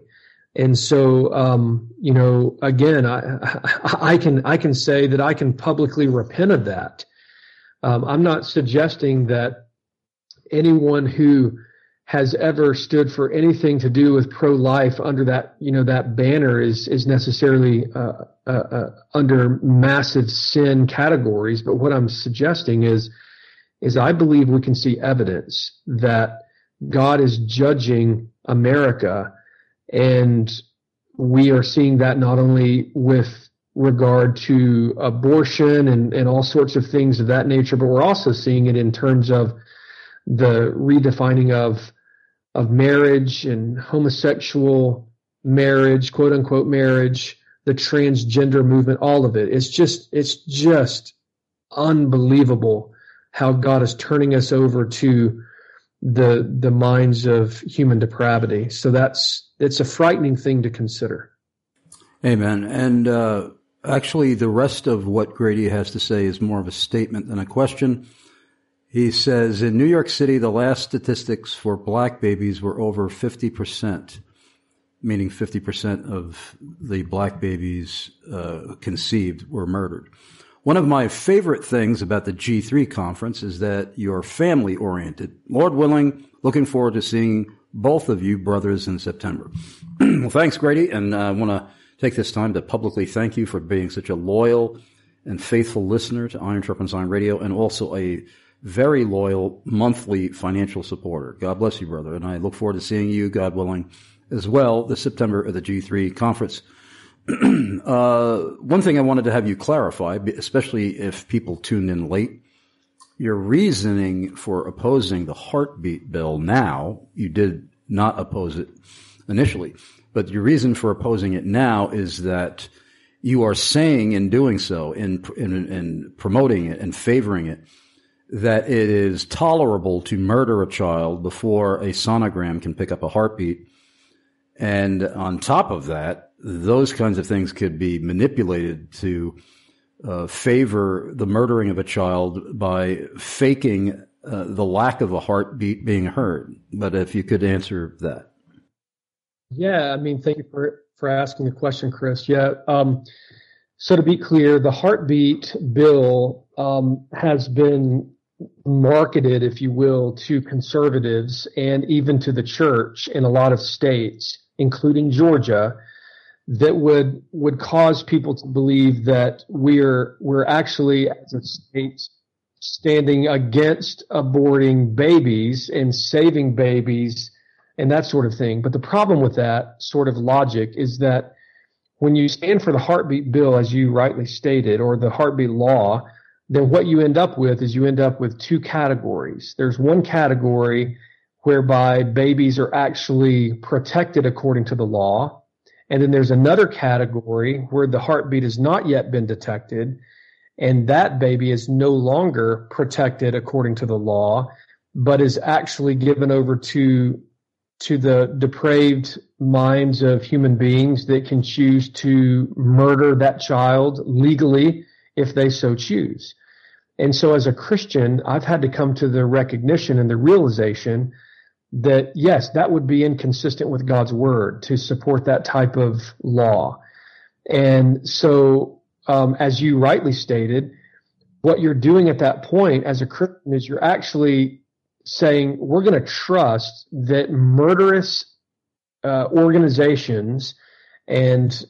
And so, again, I can say that I can publicly repent of that. I'm not suggesting that anyone who has ever stood for anything to do with pro-life under that, that banner is necessarily under massive sin categories. But what I'm suggesting is I believe we can see evidence that God is judging America, and we are seeing that not only with regard to abortion and all sorts of things of that nature, but we're also seeing it in terms of the redefining of marriage and homosexual marriage, quote unquote marriage, the transgender movement, all of it. It's just unbelievable how God is turning us over to the minds of human depravity. So it's a frightening thing to consider. Amen. And actually, the rest of what Grady has to say is more of a statement than a question. He says, in New York City, the last statistics for black babies were over 50%, meaning 50% of the black babies conceived were murdered. One of my favorite things about the G3 conference is that you're family-oriented. Lord willing, looking forward to seeing both of you brothers in September. Well, thanks, Grady, and I want to take this time to publicly thank you for being such a loyal and faithful listener to Iron Sharpens Iron Radio, and also a very loyal monthly financial supporter. God bless you, brother, and I look forward to seeing you, God willing, as well this September at the G3 conference. One thing I wanted to have you clarify, especially if people tuned in late, your reasoning for opposing the heartbeat bill now, you did not oppose it initially, but your reason for opposing it now is that you are saying in doing so, in promoting it and favoring it, that it is tolerable to murder a child before a sonogram can pick up a heartbeat. And on top of that, those kinds of things could be manipulated to favor the murdering of a child by faking the lack of a heartbeat being heard. But if you could answer that. Yeah, thank you for asking the question, Chris. Yeah. So to be clear, the heartbeat bill has been marketed, if you will, to conservatives and even to the church in a lot of states, including Georgia, that would cause people to believe that we're actually, as a state, standing against aborting babies and saving babies and that sort of thing. But the problem with that sort of logic is that when you stand for the heartbeat bill, as you rightly stated, or the heartbeat law, then what you end up with is you end up with two categories. There's one category whereby babies are actually protected according to the law. And then there's another category where the heartbeat has not yet been detected, and that baby is no longer protected according to the law, but is actually given over to the depraved minds of human beings that can choose to murder that child legally if they so choose. And so as a Christian, I've had to come to the recognition and the realization that, yes, that would be inconsistent with God's word to support that type of law. And so, as you rightly stated, what you're doing at that point as a Christian is you're actually saying we're going to trust that murderous organizations and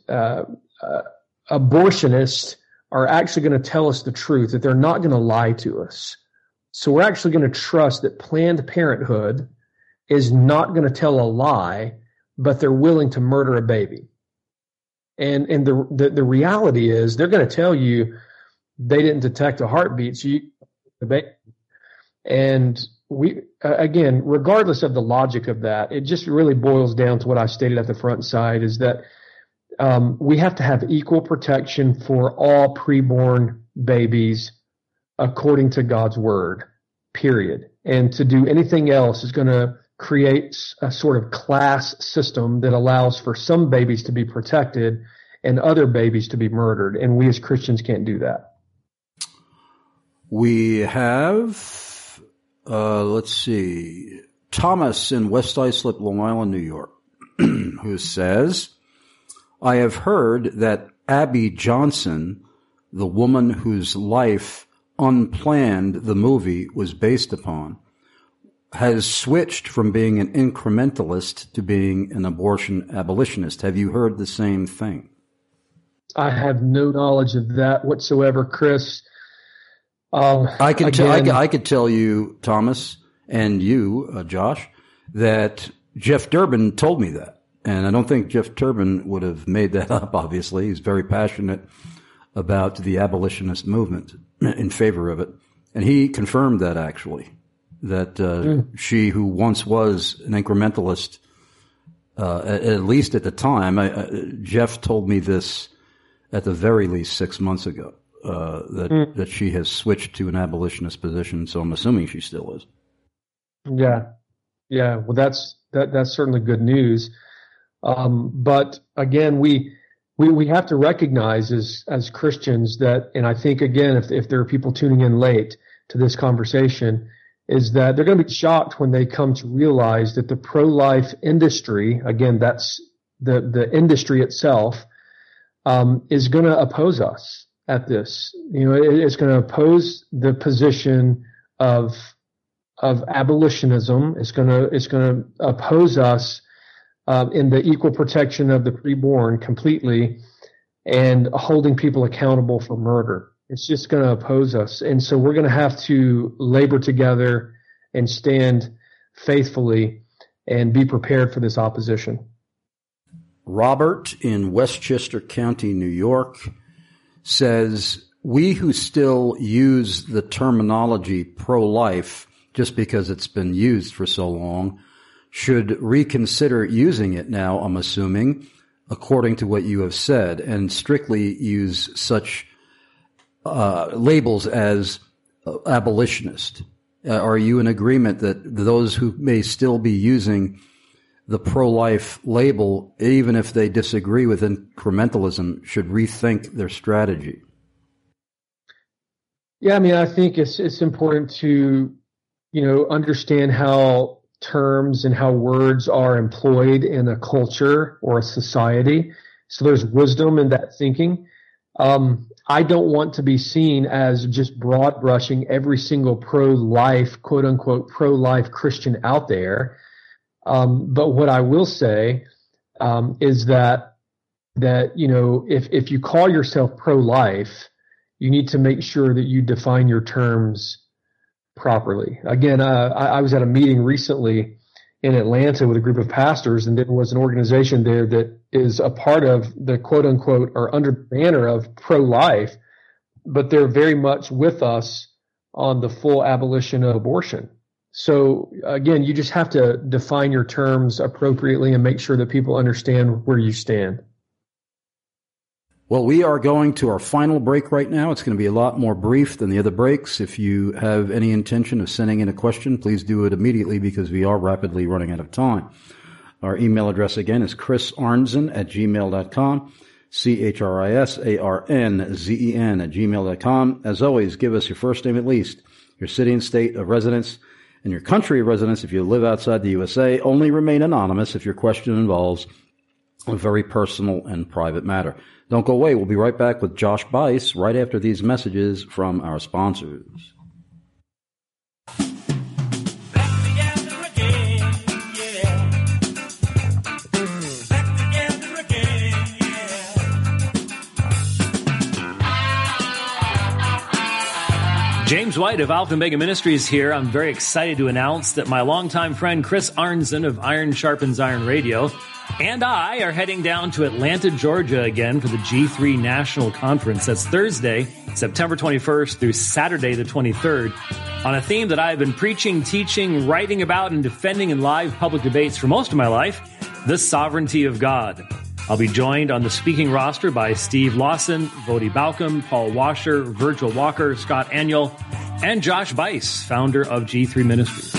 abortionists are actually going to tell us the truth, that they're not going to lie to us. So we're actually going to trust that Planned Parenthood is not going to tell a lie, but they're willing to murder a baby. And the reality is they're going to tell you they didn't detect a heartbeat, so you the baby. And we, again, regardless of the logic of that, it just really boils down to what I stated at the front side, is that we have to have equal protection for all preborn babies according to God's word, period. And to do anything else is going to create a sort of class system that allows for some babies to be protected and other babies to be murdered. And we as Christians can't do that. We have, let's see, Thomas in West Islip, Long Island, New York. who says, I have heard that Abby Johnson, the woman whose life Unplanned the movie was based upon, has switched from being an incrementalist to being an abortion abolitionist. Have you heard the same thing? I have no knowledge of that whatsoever, Chris. I could tell you, Thomas, and you, Josh, that Jeff Durbin told me that. And I don't think Jeff Durbin would have made that up, obviously. He's very passionate about the abolitionist movement, in favor of it. And he confirmed that, actually, that she, who once was an incrementalist, at least at the time, Jeff told me this at the very least 6 months ago, that she has switched to an abolitionist position, so I'm assuming she still is. Yeah. Well, that's certainly good news. But again, we have to recognize as Christians that, and I think again, if there are people tuning in late to this conversation, is that they're going to be shocked when they come to realize that the pro-life industry, again, that's the industry itself, is going to oppose us at this. It's going to oppose the position of abolitionism. It's going to oppose us in the equal protection of the preborn completely, and holding people accountable for murder. It's just going to oppose us. And so we're going to have to labor together and stand faithfully and be prepared for this opposition. Robert in Westchester County, New York, says, we who still use the terminology pro-life just because it's been used for so long should reconsider using it now, I'm assuming, according to what you have said, and strictly use such labels as abolitionist. Are you in agreement that those who may still be using the pro-life label, even if they disagree with incrementalism, should rethink their strategy? Yeah, I think it's important to, understand how terms and how words are employed in a culture or a society. So there's wisdom in that thinking. I don't want to be seen as just broad brushing every single pro-life, quote unquote, pro-life Christian out there. But what I will say is that if you call yourself pro-life, you need to make sure that you define your terms properly. Again, I was at a meeting recently in Atlanta with a group of pastors, and there was an organization there that is a part of the quote unquote or under the banner of pro-life, but they're very much with us on the full abolition of abortion. So again, you just have to define your terms appropriately and make sure that people understand where you stand. Well, we are going to our final break right now. It's going to be a lot more brief than the other breaks. If you have any intention of sending in a question, please do it immediately because we are rapidly running out of time. Our email address again is chrisarnzen@gmail.com, CHRISARNZEN@gmail.com. As always, give us your first name at least, your city and state of residence, and your country of residence if you live outside the USA. Only remain anonymous if your question involves a very personal and private matter. Don't go away. We'll be right back with Josh Buice right after these messages from our sponsors. James White of Alpha and Omega Ministries here. I'm very excited to announce that my longtime friend Chris Arnzen of Iron Sharpens Iron Radio and I are heading down to Atlanta, Georgia again for the G3 National Conference. That's Thursday, September 21st through Saturday the 23rd, on a theme that I've been preaching, teaching, writing about, and defending in live public debates for most of my life, the sovereignty of God. I'll be joined on the speaking roster by Steve Lawson, Vodi Balcom, Paul Washer, Virgil Walker, Scott Aniol, and Josh Buice, founder of G3 Ministries.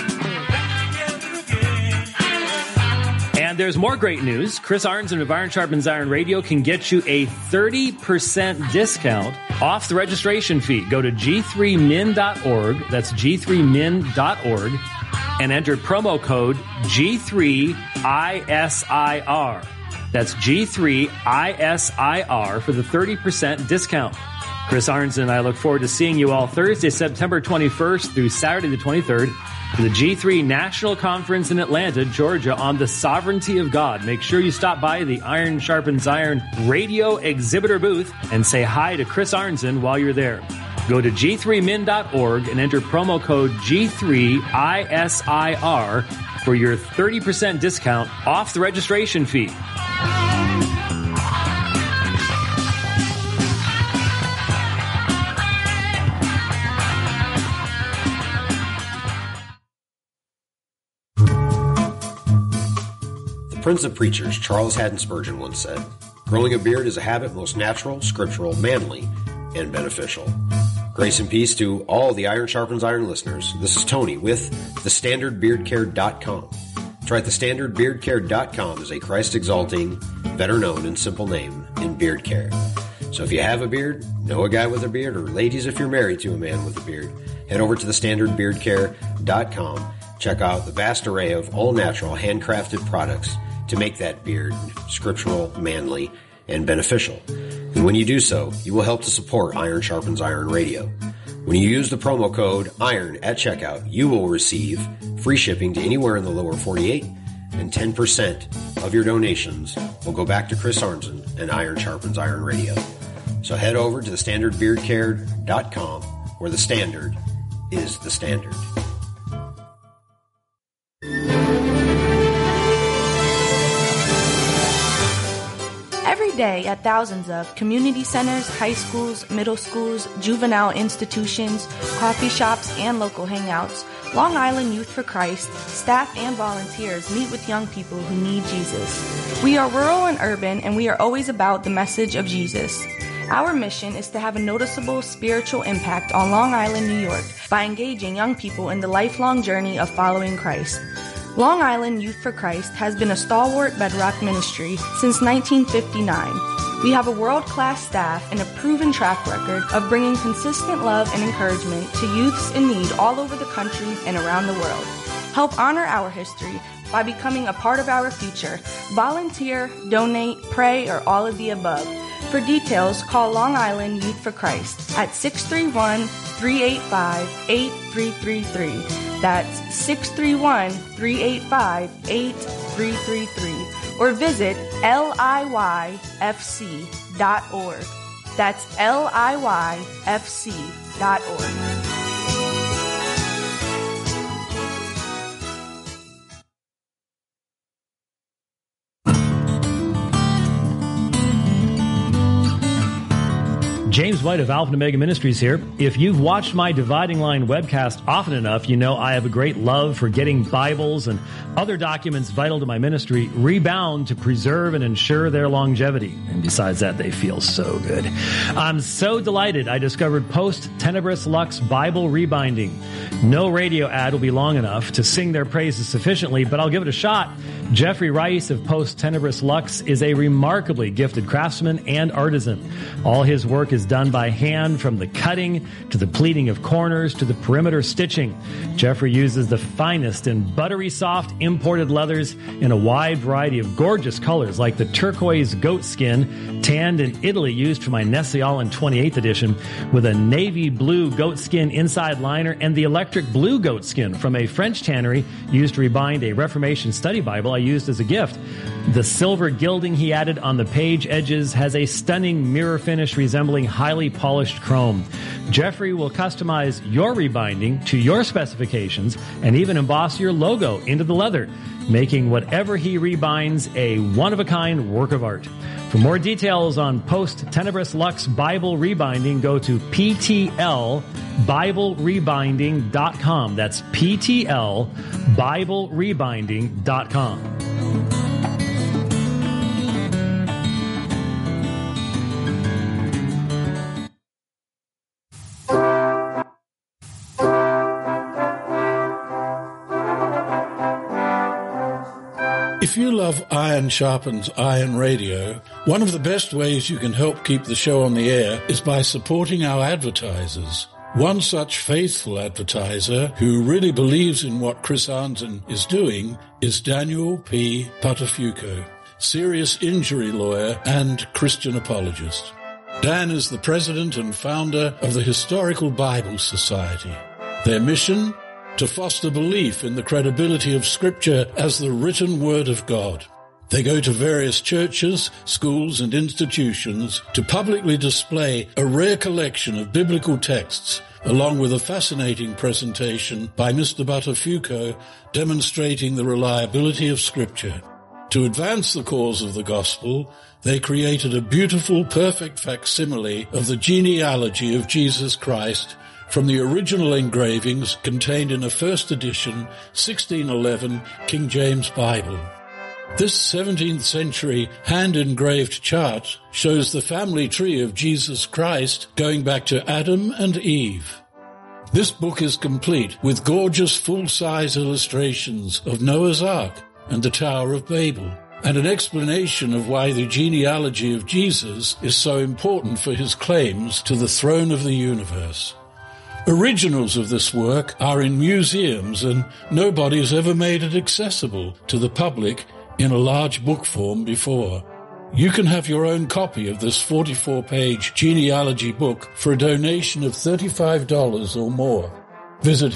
And there's more great news. Chris Arnzen of Iron Sharpens Iron Radio can get you a 30% discount off the registration fee. Go to g3min.org. That's g3min.org. and enter promo code G3ISIR. That's G3ISIR for the 30% discount. Chris Arnson and I look forward to seeing you all Thursday, September 21st through Saturday the 23rd for the G3 National Conference in Atlanta, Georgia on the sovereignty of God. Make sure you stop by the Iron Sharpens Iron radio exhibitor booth and say hi to Chris Arnson while you're there. Go to g3min.org and enter promo code G3ISIR for your 30% discount off the registration fee. The Prince of Preachers, Charles Haddon Spurgeon, once said, "Growing a beard is a habit most natural, scriptural, manly, and beneficial." Grace and peace to all the Iron Sharpens Iron listeners. This is Tony with thestandardbeardcare.com. That's right, thestandardbeardcare.com is a Christ-exalting, better-known, and simple name in beard care. So if you have a beard, know a guy with a beard, or ladies, if you're married to a man with a beard, head over to thestandardbeardcare.com. Check out the vast array of all-natural, handcrafted products to make that beard scriptural, manly, and beneficial. And when you do so, you will help to support Iron Sharpens Iron Radio. When you use the promo code IRON at checkout, you will receive free shipping to anywhere in the lower 48, and 10% of your donations will go back to Chris Arnson and Iron Sharpens Iron Radio. So head over to thestandardbeardcare.com, where the standard is the standard. Every day at thousands of community centers, high schools, middle schools, juvenile institutions, coffee shops, and local hangouts, Long Island Youth for Christ, staff and volunteers meet with young people who need Jesus. We are rural and urban, and we are always about the message of Jesus. Our mission is to have a noticeable spiritual impact on Long Island, New York, by engaging young people in the lifelong journey of following Christ. Long Island Youth for Christ has been a stalwart bedrock ministry since 1959. We have a world-class staff and a proven track record of bringing consistent love and encouragement to youths in need all over the country and around the world. Help honor our history by becoming a part of our future. Volunteer, donate, pray, or all of the above. For details, call Long Island Youth for Christ at 631-385-8333. That's 631-385-8333. Or visit liyfc.org. That's liyfc.org. James White of Alpha and Omega Ministries here. If you've watched my Dividing Line webcast often enough, you know I have a great love for getting Bibles and other documents vital to my ministry rebound to preserve and ensure their longevity. And besides that, they feel so good. I'm so delighted I discovered Post Tenebris Lux Bible Rebinding. No radio ad will be long enough to sing their praises sufficiently, but I'll give it a shot. Jeffrey Rice of Post Tenebris Lux is a remarkably gifted craftsman and artisan. All his work is done by hand, from the cutting to the pleating of corners to the perimeter stitching. Jeffrey uses the finest and buttery soft imported leathers in a wide variety of gorgeous colors, like the turquoise goat skin tanned in Italy used for my Nessial 28th edition, with a navy blue goat skin inside liner, and the electric blue goat skin from a French tannery used to rebind a Reformation study Bible I used as a gift. The silver gilding he added on the page edges has a stunning mirror finish resembling highly polished chrome. Jeffrey will customize your rebinding to your specifications and even emboss your logo into the leather, making whatever he rebinds a one-of-a-kind work of art. For more details on Post Tenebris Lux Bible Rebinding, go to PTLBibleRebinding.com. That's PTLBibleRebinding.com. If you love Iron Sharpens Iron Radio, one of the best ways you can help keep the show on the air is by supporting our advertisers. One such faithful advertiser who really believes in what Chris Arnzen is doing is Daniel P. Patafuco, serious injury lawyer and Christian apologist. Dan is the president and founder of the Historical Bible Society. Their mission? To foster belief in the credibility of Scripture as the written Word of God. They go to various churches, schools, and institutions to publicly display a rare collection of biblical texts, along with a fascinating presentation by Mr. Buttafuoco demonstrating the reliability of Scripture. To advance the cause of the gospel, they created a beautiful, perfect facsimile of the genealogy of Jesus Christ from the original engravings contained in a first edition 1611 King James Bible. This 17th century hand-engraved chart shows the family tree of Jesus Christ going back to Adam and Eve. This book is complete with gorgeous full-size illustrations of Noah's Ark and the Tower of Babel, and an explanation of why the genealogy of Jesus is so important for his claims to the throne of the universe. Originals of this work are in museums, and nobody has ever made it accessible to the public in a large book form before. You can have your own copy of this 44-page genealogy book for a donation of $35 or more. Visit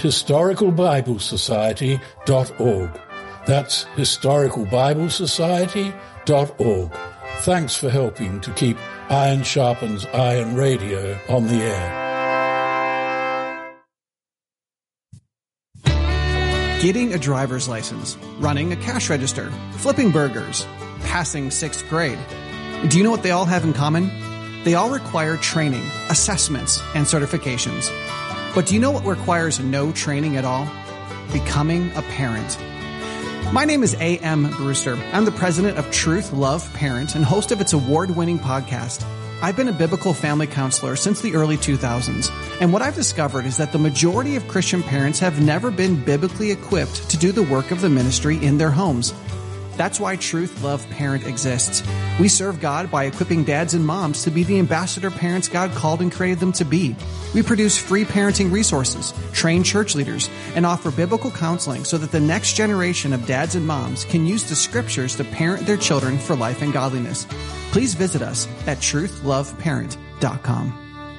historicalbiblesociety.org. That's historicalbiblesociety.org. Thanks for helping to keep Iron Sharpens Iron Radio on the air. Getting a driver's license, running a cash register, flipping burgers, passing 6th grade. Do you know what they all have in common? They all require training, assessments, and certifications. But do you know what requires no training at all? Becoming a parent. My name is A.M. Brewster. I'm the president of Truth Love Parent and host of its award-winning podcast. I've been a biblical family counselor since the early 2000s, and what I've discovered is that the majority of Christian parents have never been biblically equipped to do the work of the ministry in their homes. That's why Truth Love Parent exists. We serve God by equipping dads and moms to be the ambassador parents God called and created them to be. We produce free parenting resources, train church leaders, and offer biblical counseling so that the next generation of dads and moms can use the scriptures to parent their children for life and godliness. Please visit us at truthloveparent.com.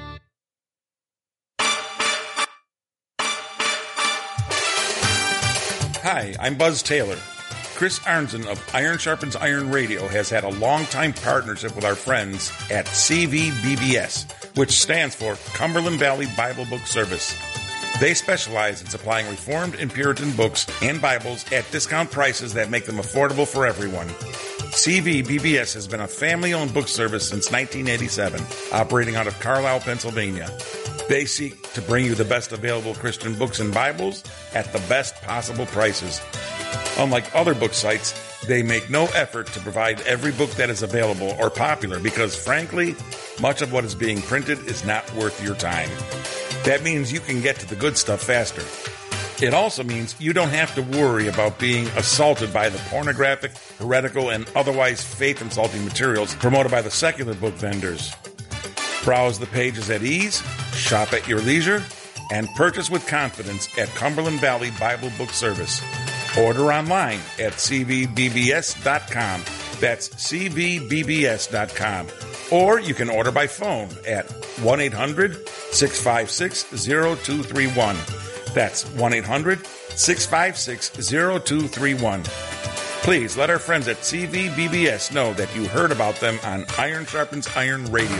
Hi, I'm Buzz Taylor. Chris Arnzen of Iron Sharpens Iron Radio has had a long-time partnership with our friends at CVBBS, which stands for Cumberland Valley Bible Book Service. They specialize in supplying Reformed and Puritan books and Bibles at discount prices that make them affordable for everyone. CVBBS has been a family-owned book service since 1987, operating out of Carlisle, Pennsylvania. They seek to bring you the best available Christian books and Bibles at the best possible prices. Unlike other book sites, they make no effort to provide every book that is available or popular because, frankly, much of what is being printed is not worth your time. That means you can get to the good stuff faster. It also means you don't have to worry about being assaulted by the pornographic, heretical, and otherwise faith-insulting materials promoted by the secular book vendors. Browse the pages at ease, shop at your leisure, and purchase with confidence at Cumberland Valley Bible Book Service. Order online at cvbbs.com. That's cvbbs.com. Or you can order by phone at 1-800-656-0231. That's 1-800-656-0231. Please let our friends at CVBBS know that you heard about them on Iron Sharpens Iron Radio.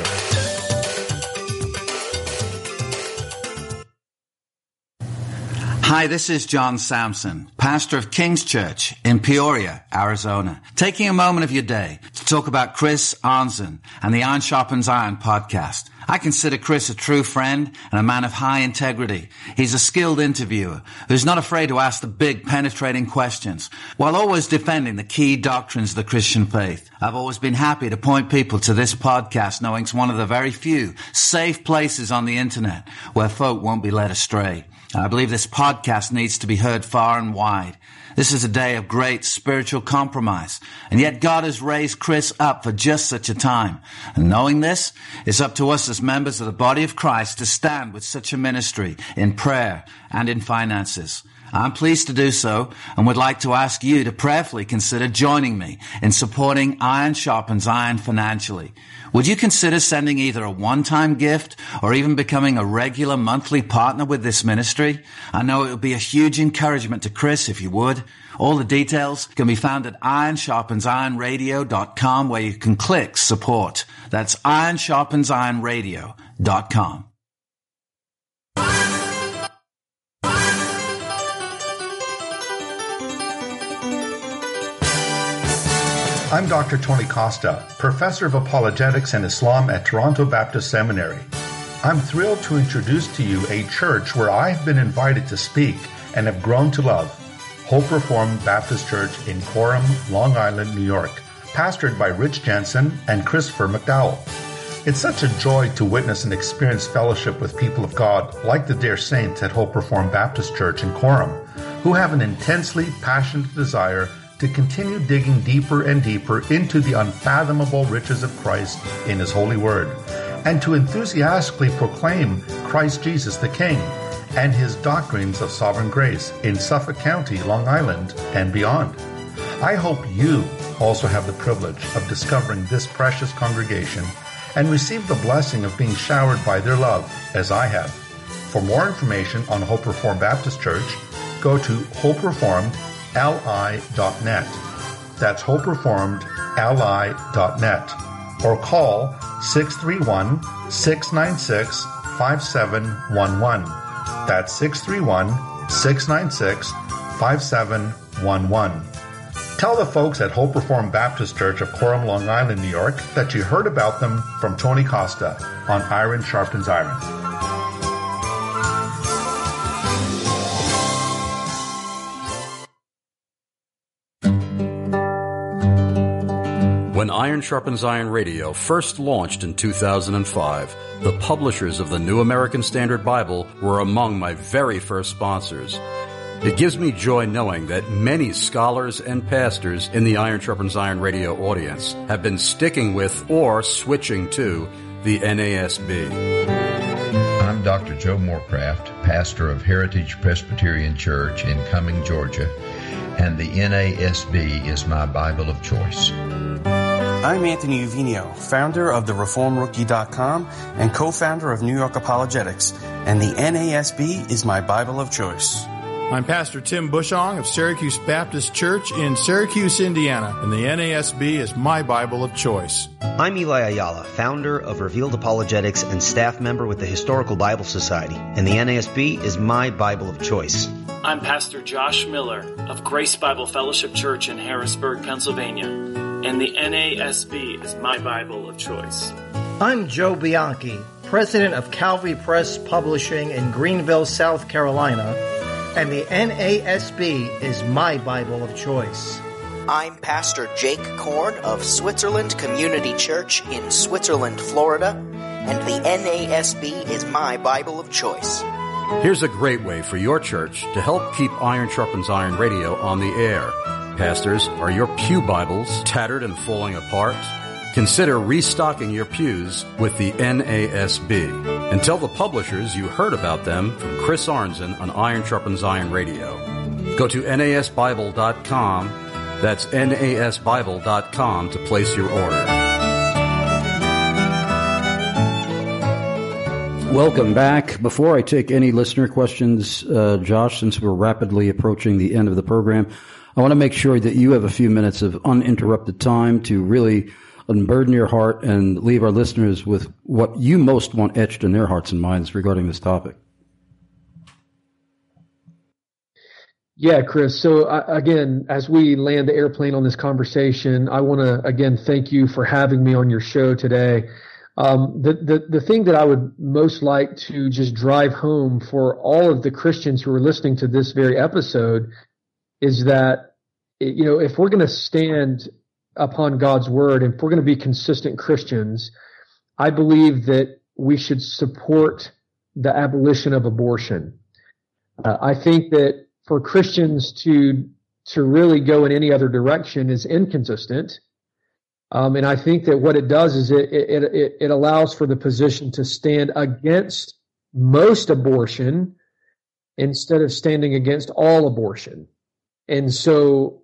Hi, this is John Sampson, pastor of King's Church in Peoria, Arizona, taking a moment of your day to talk about Chris Arnzen and the Iron Sharpens Iron podcast. I consider Chris a true friend and a man of high integrity. He's a skilled interviewer who's not afraid to ask the big, penetrating questions while always defending the key doctrines of the Christian faith. I've always been happy to point people to this podcast, knowing it's one of the very few safe places on the internet where folk won't be led astray. I believe this podcast needs to be heard far and wide. This is a day of great spiritual compromise, and yet God has raised Chris up for just such a time. And knowing this, it's up to us as members of the body of Christ to stand with such a ministry in prayer and in finances. I'm pleased to do so and would like to ask you to prayerfully consider joining me in supporting Iron Sharpens Iron financially. Would you consider sending either a one-time gift or even becoming a regular monthly partner with this ministry? I know it would be a huge encouragement to Chris if you would. All the details can be found at ironsharpensironradio.com, where you can click support. That's ironsharpensironradio.com. I'm Dr. Tony Costa, Professor of Apologetics and Islam at Toronto Baptist Seminary. I'm thrilled to introduce to you a church where I've been invited to speak and have grown to love, Hope Reformed Baptist Church in Coram, Long Island, New York, pastored by Rich Jensen and Christopher McDowell. It's such a joy to witness and experience fellowship with people of God like the dear saints at Hope Reformed Baptist Church in Coram, who have an intensely passionate desire to continue digging deeper and deeper into the unfathomable riches of Christ in His holy word, and to enthusiastically proclaim Christ Jesus the King and His doctrines of sovereign grace in Suffolk County, Long Island, and beyond. I hope you also have the privilege of discovering this precious congregation and receive the blessing of being showered by their love, as I have. For more information on Hope Reformed Baptist Church, go to hopereformedli.net. That's hopereformedli.net. Or call 631-696-5711. That's 631-696-5711. Tell the folks at Hope Reformed Baptist Church of Coram, Long Island, New York, that you heard about them from Tony Costa on Iron Sharpens Iron. When Iron Sharpens Iron Radio first launched in 2005, the publishers of the New American Standard Bible were among my very first sponsors. It gives me joy knowing that many scholars and pastors in the Iron Sharpens Iron Radio audience have been sticking with or switching to the NASB. I'm Dr. Joe Morecraft, pastor of Heritage Presbyterian Church in Cumming, Georgia, and the NASB is my Bible of choice. I'm Anthony Uvino, founder of TheReformRookie.com and co-founder of New York Apologetics, and the NASB is my Bible of choice. I'm Pastor Tim Bushong of Syracuse Baptist Church in Syracuse, Indiana, and the NASB is my Bible of choice. I'm Eli Ayala, founder of Revealed Apologetics and staff member with the Historical Bible Society, and the NASB is my Bible of choice. I'm Pastor Josh Miller of Grace Bible Fellowship Church in Harrisburg, Pennsylvania, and the NASB is my Bible of choice. I'm Joe Bianchi, president of Calvary Press Publishing in Greenville, South Carolina, and the NASB is my Bible of choice. I'm Pastor Jake Korn of Switzerland Community Church in Switzerland, Florida, and the NASB is my Bible of choice. Here's a great way for your church to help keep Iron Sharpens Iron Radio on the air. Pastors, are your pew Bibles tattered and falling apart? Consider restocking your pews with the NASB. And tell the publishers you heard about them from Chris Arnzen on Iron Sharpens Iron Radio. Go to NASBible.com. That's NASBible.com to place your order. Welcome back. Before I take any listener questions, Josh, since we're rapidly approaching the end of the program, I want to make sure that you have a few minutes of uninterrupted time to really unburden your heart and leave our listeners with what you most want etched in their hearts and minds regarding this topic. Yeah, Chris. So again, as we land the airplane on this conversation, I want to again thank you for having me on your show today. The thing that I would most like to just drive home for all of the Christians who are listening to this very episode is that, you know, if we're going to stand upon God's word, and if we're going to be consistent Christians, I believe that we should support the abolition of abortion. I think that for Christians to really go in any other direction is inconsistent. And I think that what it does is it allows for the position to stand against most abortion instead of standing against all abortion. And so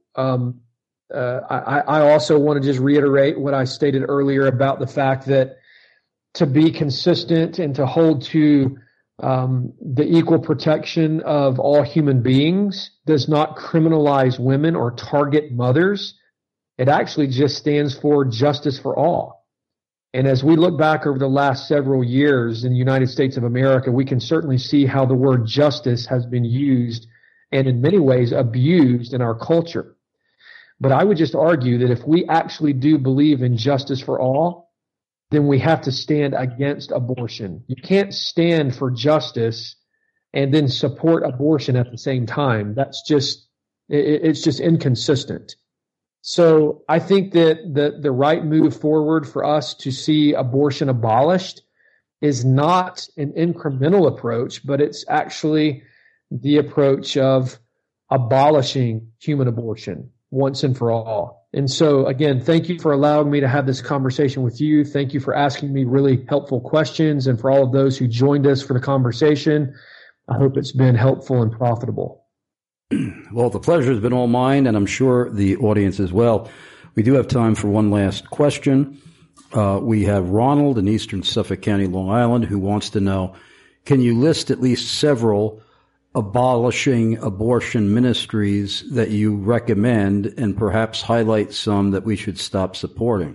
I also want to just reiterate what I stated earlier about the fact that to be consistent and to hold to the equal protection of all human beings does not criminalize women or target mothers. It actually just stands for justice for all. And as we look back over the last several years in the United States of America, we can certainly see how the word justice has been used and in many ways abused in our culture. But I would just argue that if we actually do believe in justice for all, then we have to stand against abortion. You can't stand for justice and then support abortion at the same time. That's just, it's just inconsistent. So I think that the right move forward for us to see abortion abolished is not an incremental approach, but it's actually the approach of abolishing human abortion once and for all. And so, again, thank you for allowing me to have this conversation with you. Thank you for asking me really helpful questions, and for all of those who joined us for the conversation. I hope it's been helpful and profitable. Well, the pleasure has been all mine, and I'm sure the audience as well. We do have time for one last question. We have Ronald in eastern Suffolk County, Long Island, who wants to know, can you list at least several abolishing abortion ministries that you recommend and perhaps highlight some that we should stop supporting?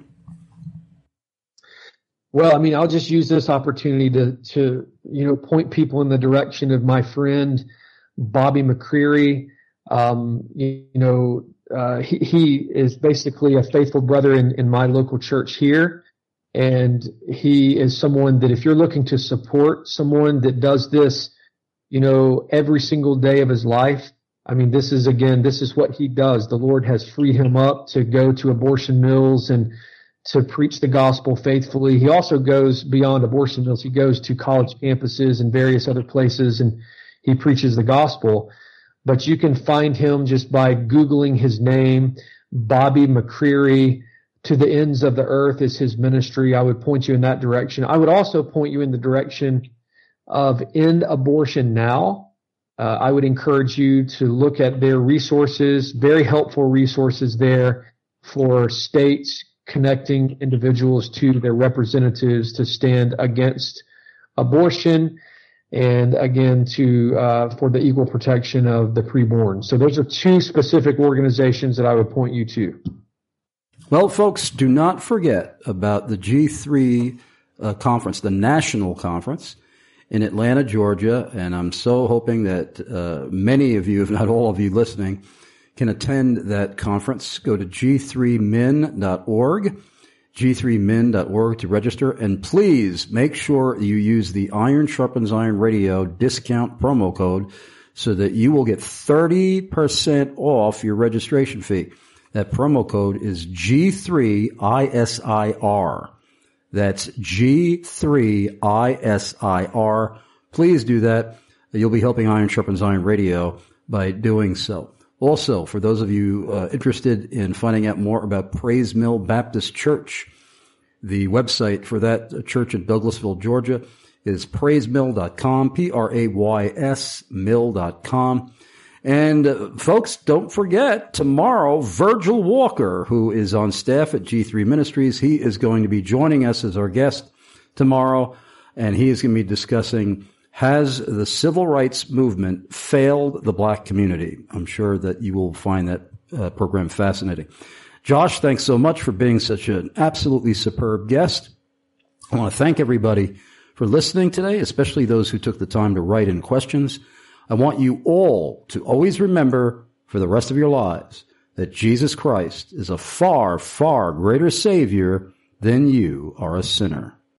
Well, I mean, I'll just use this opportunity to point people in the direction of my friend Bobby McCreary. He is basically a faithful brother in my local church here. And he is someone that if you're looking to support someone that does this, every single day of his life, I mean, this is what he does. The Lord has freed him up to go to abortion mills and to preach the gospel faithfully. He also goes beyond abortion mills. He goes to college campuses and various other places, and he preaches the gospel. But you can find him just by Googling his name. Bobby McCreary, To the Ends of the Earth is his ministry. I would point you in that direction. I would also point you in the direction of End Abortion Now. I would encourage you to look at their resources, very helpful resources there for states connecting individuals to their representatives to stand against abortion and again for the equal protection of the preborn. So those are two specific organizations that I would point you to. Well, folks, do not forget about the G3 conference, the national conference in Atlanta, Georgia, and I'm so hoping that many of you, if not all of you listening, can attend that conference. Go to g3min.org, g3min.org to register, and please make sure you use the Iron Sharpens Iron Radio discount promo code so that you will get 30% off your registration fee. That promo code is G3ISIR. That's G3ISIR. Please do that. You'll be helping Iron Sharpens Iron Radio by doing so. Also, for those of you interested in finding out more about Praise Mill Baptist Church, the website for that church in Douglasville, Georgia is praisemill.com, Prays mill.com. And folks, don't forget, tomorrow, Virgil Walker, who is on staff at G3 Ministries, he is going to be joining us as our guest tomorrow, and he is going to be discussing, has the civil rights movement failed the black community? I'm sure that you will find that program fascinating. Josh, thanks so much for being such an absolutely superb guest. I want to thank everybody for listening today, especially those who took the time to write in questions. I want you all to always remember for the rest of your lives that Jesus Christ is a far, far greater Savior than you are a sinner.